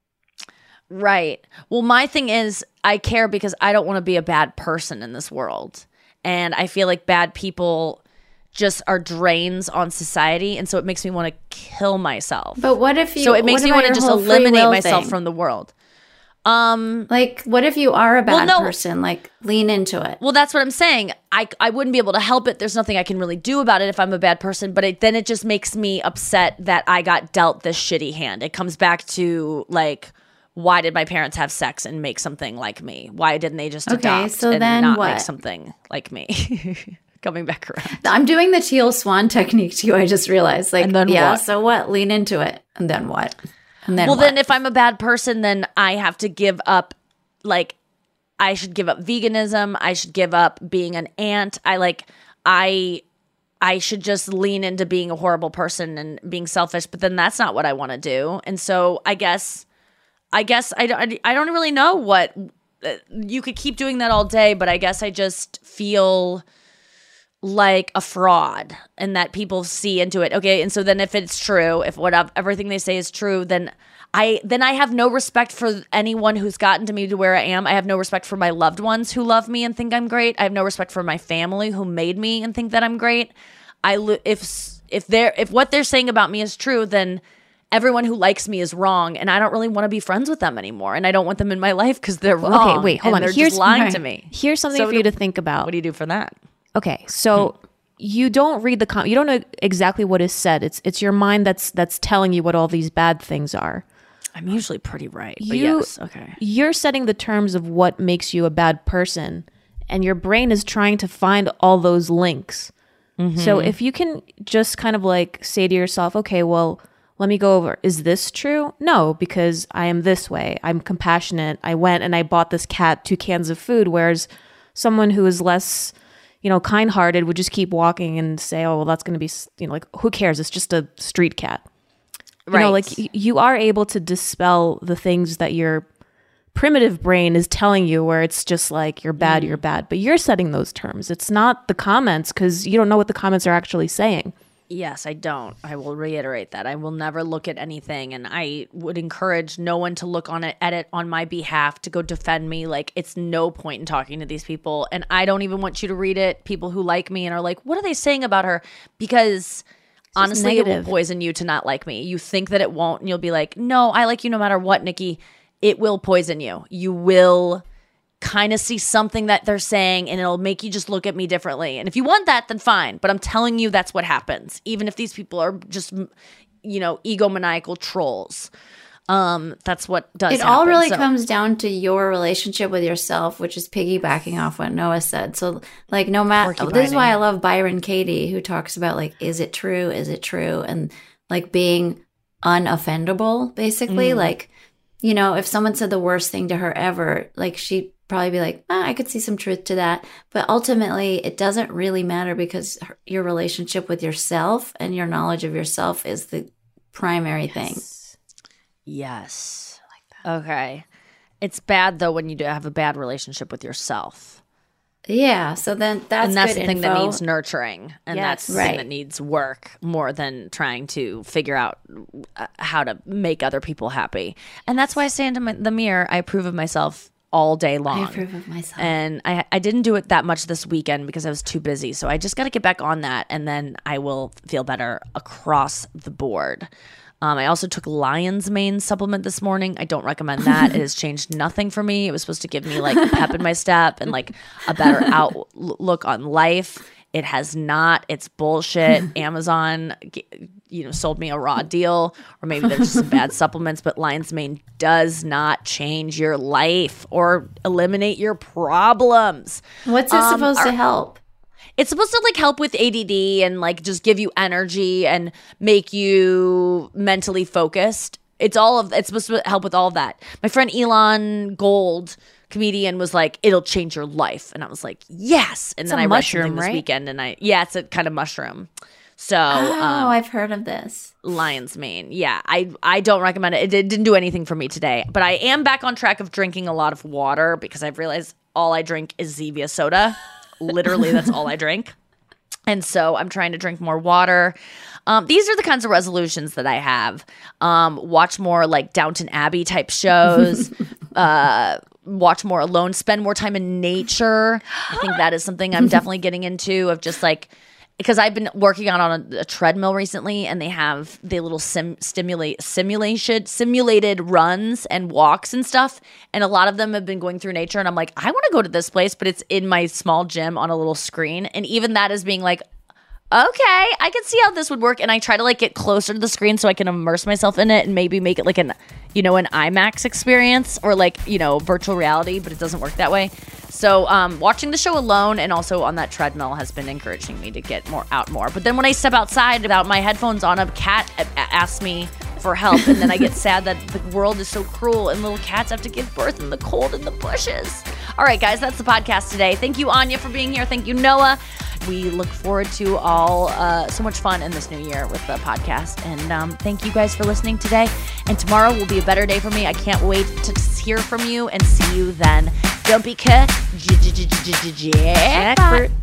Right. Well, my thing is I care because I don't want to be a bad person in this world. And I feel like bad people just are drains on society, and so it makes me want to kill myself. But what if you? So it makes what me about want to your just whole free eliminate will myself thing? from the world. Um, Like, what if you are a bad Well, no. person? Like, lean into it. well, that's what I'm saying. I I wouldn't be able to help it. There's nothing I can really do about it if I'm a bad person. But it, then it just makes me upset that I got dealt this shitty hand. It comes back to like, why did my parents have sex and make something like me? Why didn't they just Okay, adopt so and then not what? make something like me? Coming back around. I'm doing the teal swan technique too. I just realized. Like, And then yeah. what? So what? Lean into it, and then what? And then well, what? then if I'm a bad person, then I have to give up, like, I should give up veganism. I should give up being an aunt. I like, I, I should just lean into being a horrible person and being selfish. But then that's not what I want to do. And so I guess, I guess I don't, I don't really know what, you could keep doing that all day, but I guess I just feel like a fraud and that people see into it. Okay. And so then if it's true, if what everything they say is true, then I then I have no respect for anyone who's gotten to me to where I am. I have no respect for my loved ones who love me and think I'm great. I have no respect for my family who made me and think that I'm great. I lo- if if they're if what they're saying about me is true, then everyone who likes me is wrong, and I don't really want to be friends with them anymore, and I don't want them in my life because they're Well, wrong. okay, wait, hold and on. They're Here's just lying okay. to me. Here's something So for you do- to think about. What do you do for that? Okay, so you don't read the com- you don't know exactly what is said. It's it's your mind that's that's telling you what all these bad things are. I'm usually pretty right, but You- yes, okay. You're setting the terms of what makes you a bad person, and your brain is trying to find all those links. So if you can just kind of like say to yourself, okay, well, let me go over, is this true? No, because I am this way. I'm compassionate. I went and I bought this cat two cans of food, whereas someone who is less, you know, kind-hearted would just keep walking and say, oh, well, that's going to be, you know, like, who cares? It's just a street cat. You know, like y- you are able to dispel the things that your primitive brain is telling you where it's just like, you're bad, you're bad. But you're setting those terms. It's not the comments because you don't know what the comments are actually saying. Yes, I don't. I will reiterate that. I will never look at anything, and I would encourage no one to look on it, at it on my behalf to go defend me. Like, it's no point in talking to these people, and I don't even want you to read it. People who like me and are like, what are they saying about her? Because honestly, it will negative. poison you to not like me. You think that it won't, and you'll be like, no, I like you no matter what, Nikki. It will poison you. You will kind of see something that they're saying and it'll make you just look at me differently. And if you want that, then fine. But I'm telling you, that's what happens. Even if these people are just, you know, egomaniacal trolls. Um, that's what does It happen. all really So- comes down to your relationship with yourself, which is piggybacking off what Noah said. So, like, no matter, this is why I love Byron Katie, who talks about, like, is it true? Is it true? And, like, being unoffendable, basically. Mm. Like, you know, if someone said the worst thing to her ever, like, she'd probably be like, ah, I could see some truth to that. But ultimately, it doesn't really matter because her, your relationship with yourself and your knowledge of yourself is the primary thing. Yes. Okay. It's bad though when you do have a bad relationship with yourself. Yeah. So then that's and that's good the thing that info. needs nurturing, and Yes. that's the Right. thing that needs work more than trying to figure out uh, how to make other people happy. And that's why I stand in my, the mirror. I approve of myself all day long. I approve of myself. And I, I didn't do it that much this weekend because I was too busy. So I just got to get back on that, and then I will feel better across the board. Um, I also took Lion's Mane supplement this morning. I don't recommend that. It has changed nothing for me. It was supposed to give me like pep in my step and like a better outlook on life. It has not. It's bullshit. Amazon, you know, sold me a raw deal, or maybe there's just some bad supplements. But Lion's Mane does not change your life or eliminate your problems. What's it Um, supposed our- to help? It's supposed to like help with A D D and like just give you energy and make you mentally focused. It's all of it's supposed to help with all of that. My friend Elon Gold comedian was like, it'll change your life. And I was like, yes. And It's then a I read mushroom, something this right? weekend and I, yeah, it's a kind of mushroom. So, Oh, um, I've heard of this. lion's mane. Yeah, I I don't recommend it. It didn't do anything for me today. But I am back on track of drinking a lot of water because I've realized all I drink is Zevia soda. Literally, that's all I drink. And so I'm trying to drink more water. Um, these are the kinds of resolutions that I have. Um, watch more like Downton Abbey type shows. uh, watch more alone. Spend more time in nature. I think that is something I'm definitely getting into of just like, because I've been working on on a, a treadmill recently, and they have the little sim, stimulate simulation simulated runs and walks and stuff, and a lot of them have been going through nature. And I'm like, I want to go to this place, but it's in my small gym on a little screen, and even that is being like, okay, I can see how this would work. And I try to like get closer to the screen so I can immerse myself in it and maybe make it like an, you know, an IMAX experience or like, you know, virtual reality, but it doesn't work that way. So um, watching the show alone and also on that treadmill has been encouraging me to get more out more. But then when I step outside without my headphones on, a cat a- a- asks me for help, and then I get sad that the world is so cruel and little cats have to give birth in the cold in the bushes. All right, guys, that's the podcast today. Thank you, Anya, for being here. Thank you, Noah. We look forward to all uh, so much fun in this new year with the podcast. And um, thank you guys for listening today. And tomorrow will be a better day for me. I can't wait to hear from you and see you then. Don't be cut. Jackpot.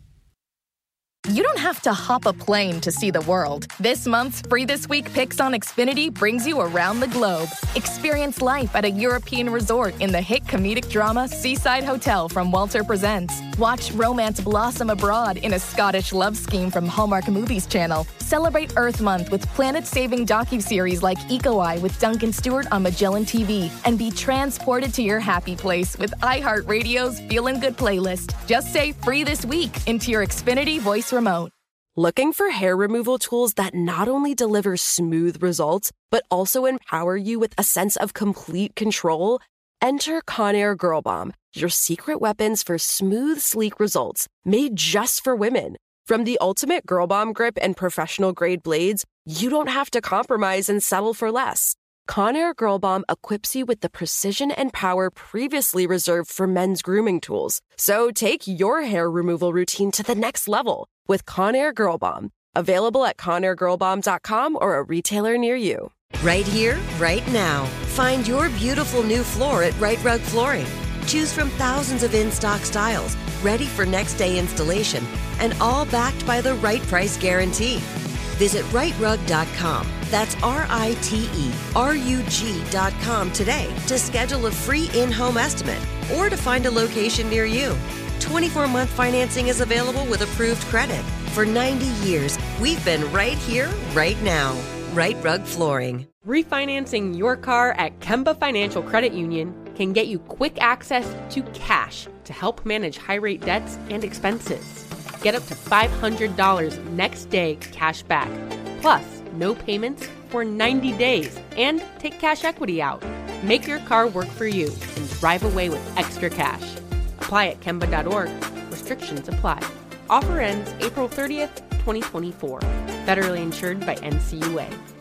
You don't have to hop a plane to see the world. This month's Free This Week Picks on Xfinity brings you around the globe. Experience life at a European resort in the hit comedic drama Seaside Hotel from Walter Presents. Watch romance blossom abroad in a Scottish love scheme from Hallmark Movies Channel. Celebrate Earth Month with planet-saving docuseries like Eco Eye with Duncan Stewart on Magellan T V. And be transported to your happy place with iHeartRadio's Feelin' Good playlist. Just say Free This Week into your Xfinity voice remote. Looking for hair removal tools that not only deliver smooth results, but also empower you with a sense of complete control? Enter Conair Girl Bomb, your secret weapons for smooth, sleek results, made just for women. From the ultimate Girl Bomb grip and professional grade blades, you don't have to compromise and settle for less. Conair Girl Bomb equips you with the precision and power previously reserved for men's grooming tools. So take your hair removal routine to the next level with Conair Girl Bomb. Available at conair girl bomb dot com or a retailer near you. Right here, right now. Find your beautiful new floor at Right Rug Flooring. Choose from thousands of in-stock styles, ready for next day installation, and all backed by the right price guarantee. Visit right rug dot com. That's R I T E R U G dot com today to schedule a free in-home estimate or to find a location near you. twenty-four month financing is available with approved credit. For ninety years, we've been right here, right now. Right Rug Flooring. Refinancing your car at Kemba Financial Credit Union can get you quick access to cash to help manage high-rate debts and expenses. Get up to five hundred dollars next day cash back, plus no payments for ninety days, and take cash equity out. Make your car work for you and drive away with extra cash. Apply at kemba dot org. Restrictions apply. Offer ends April thirtieth, twenty twenty-four. Federally insured by N C U A.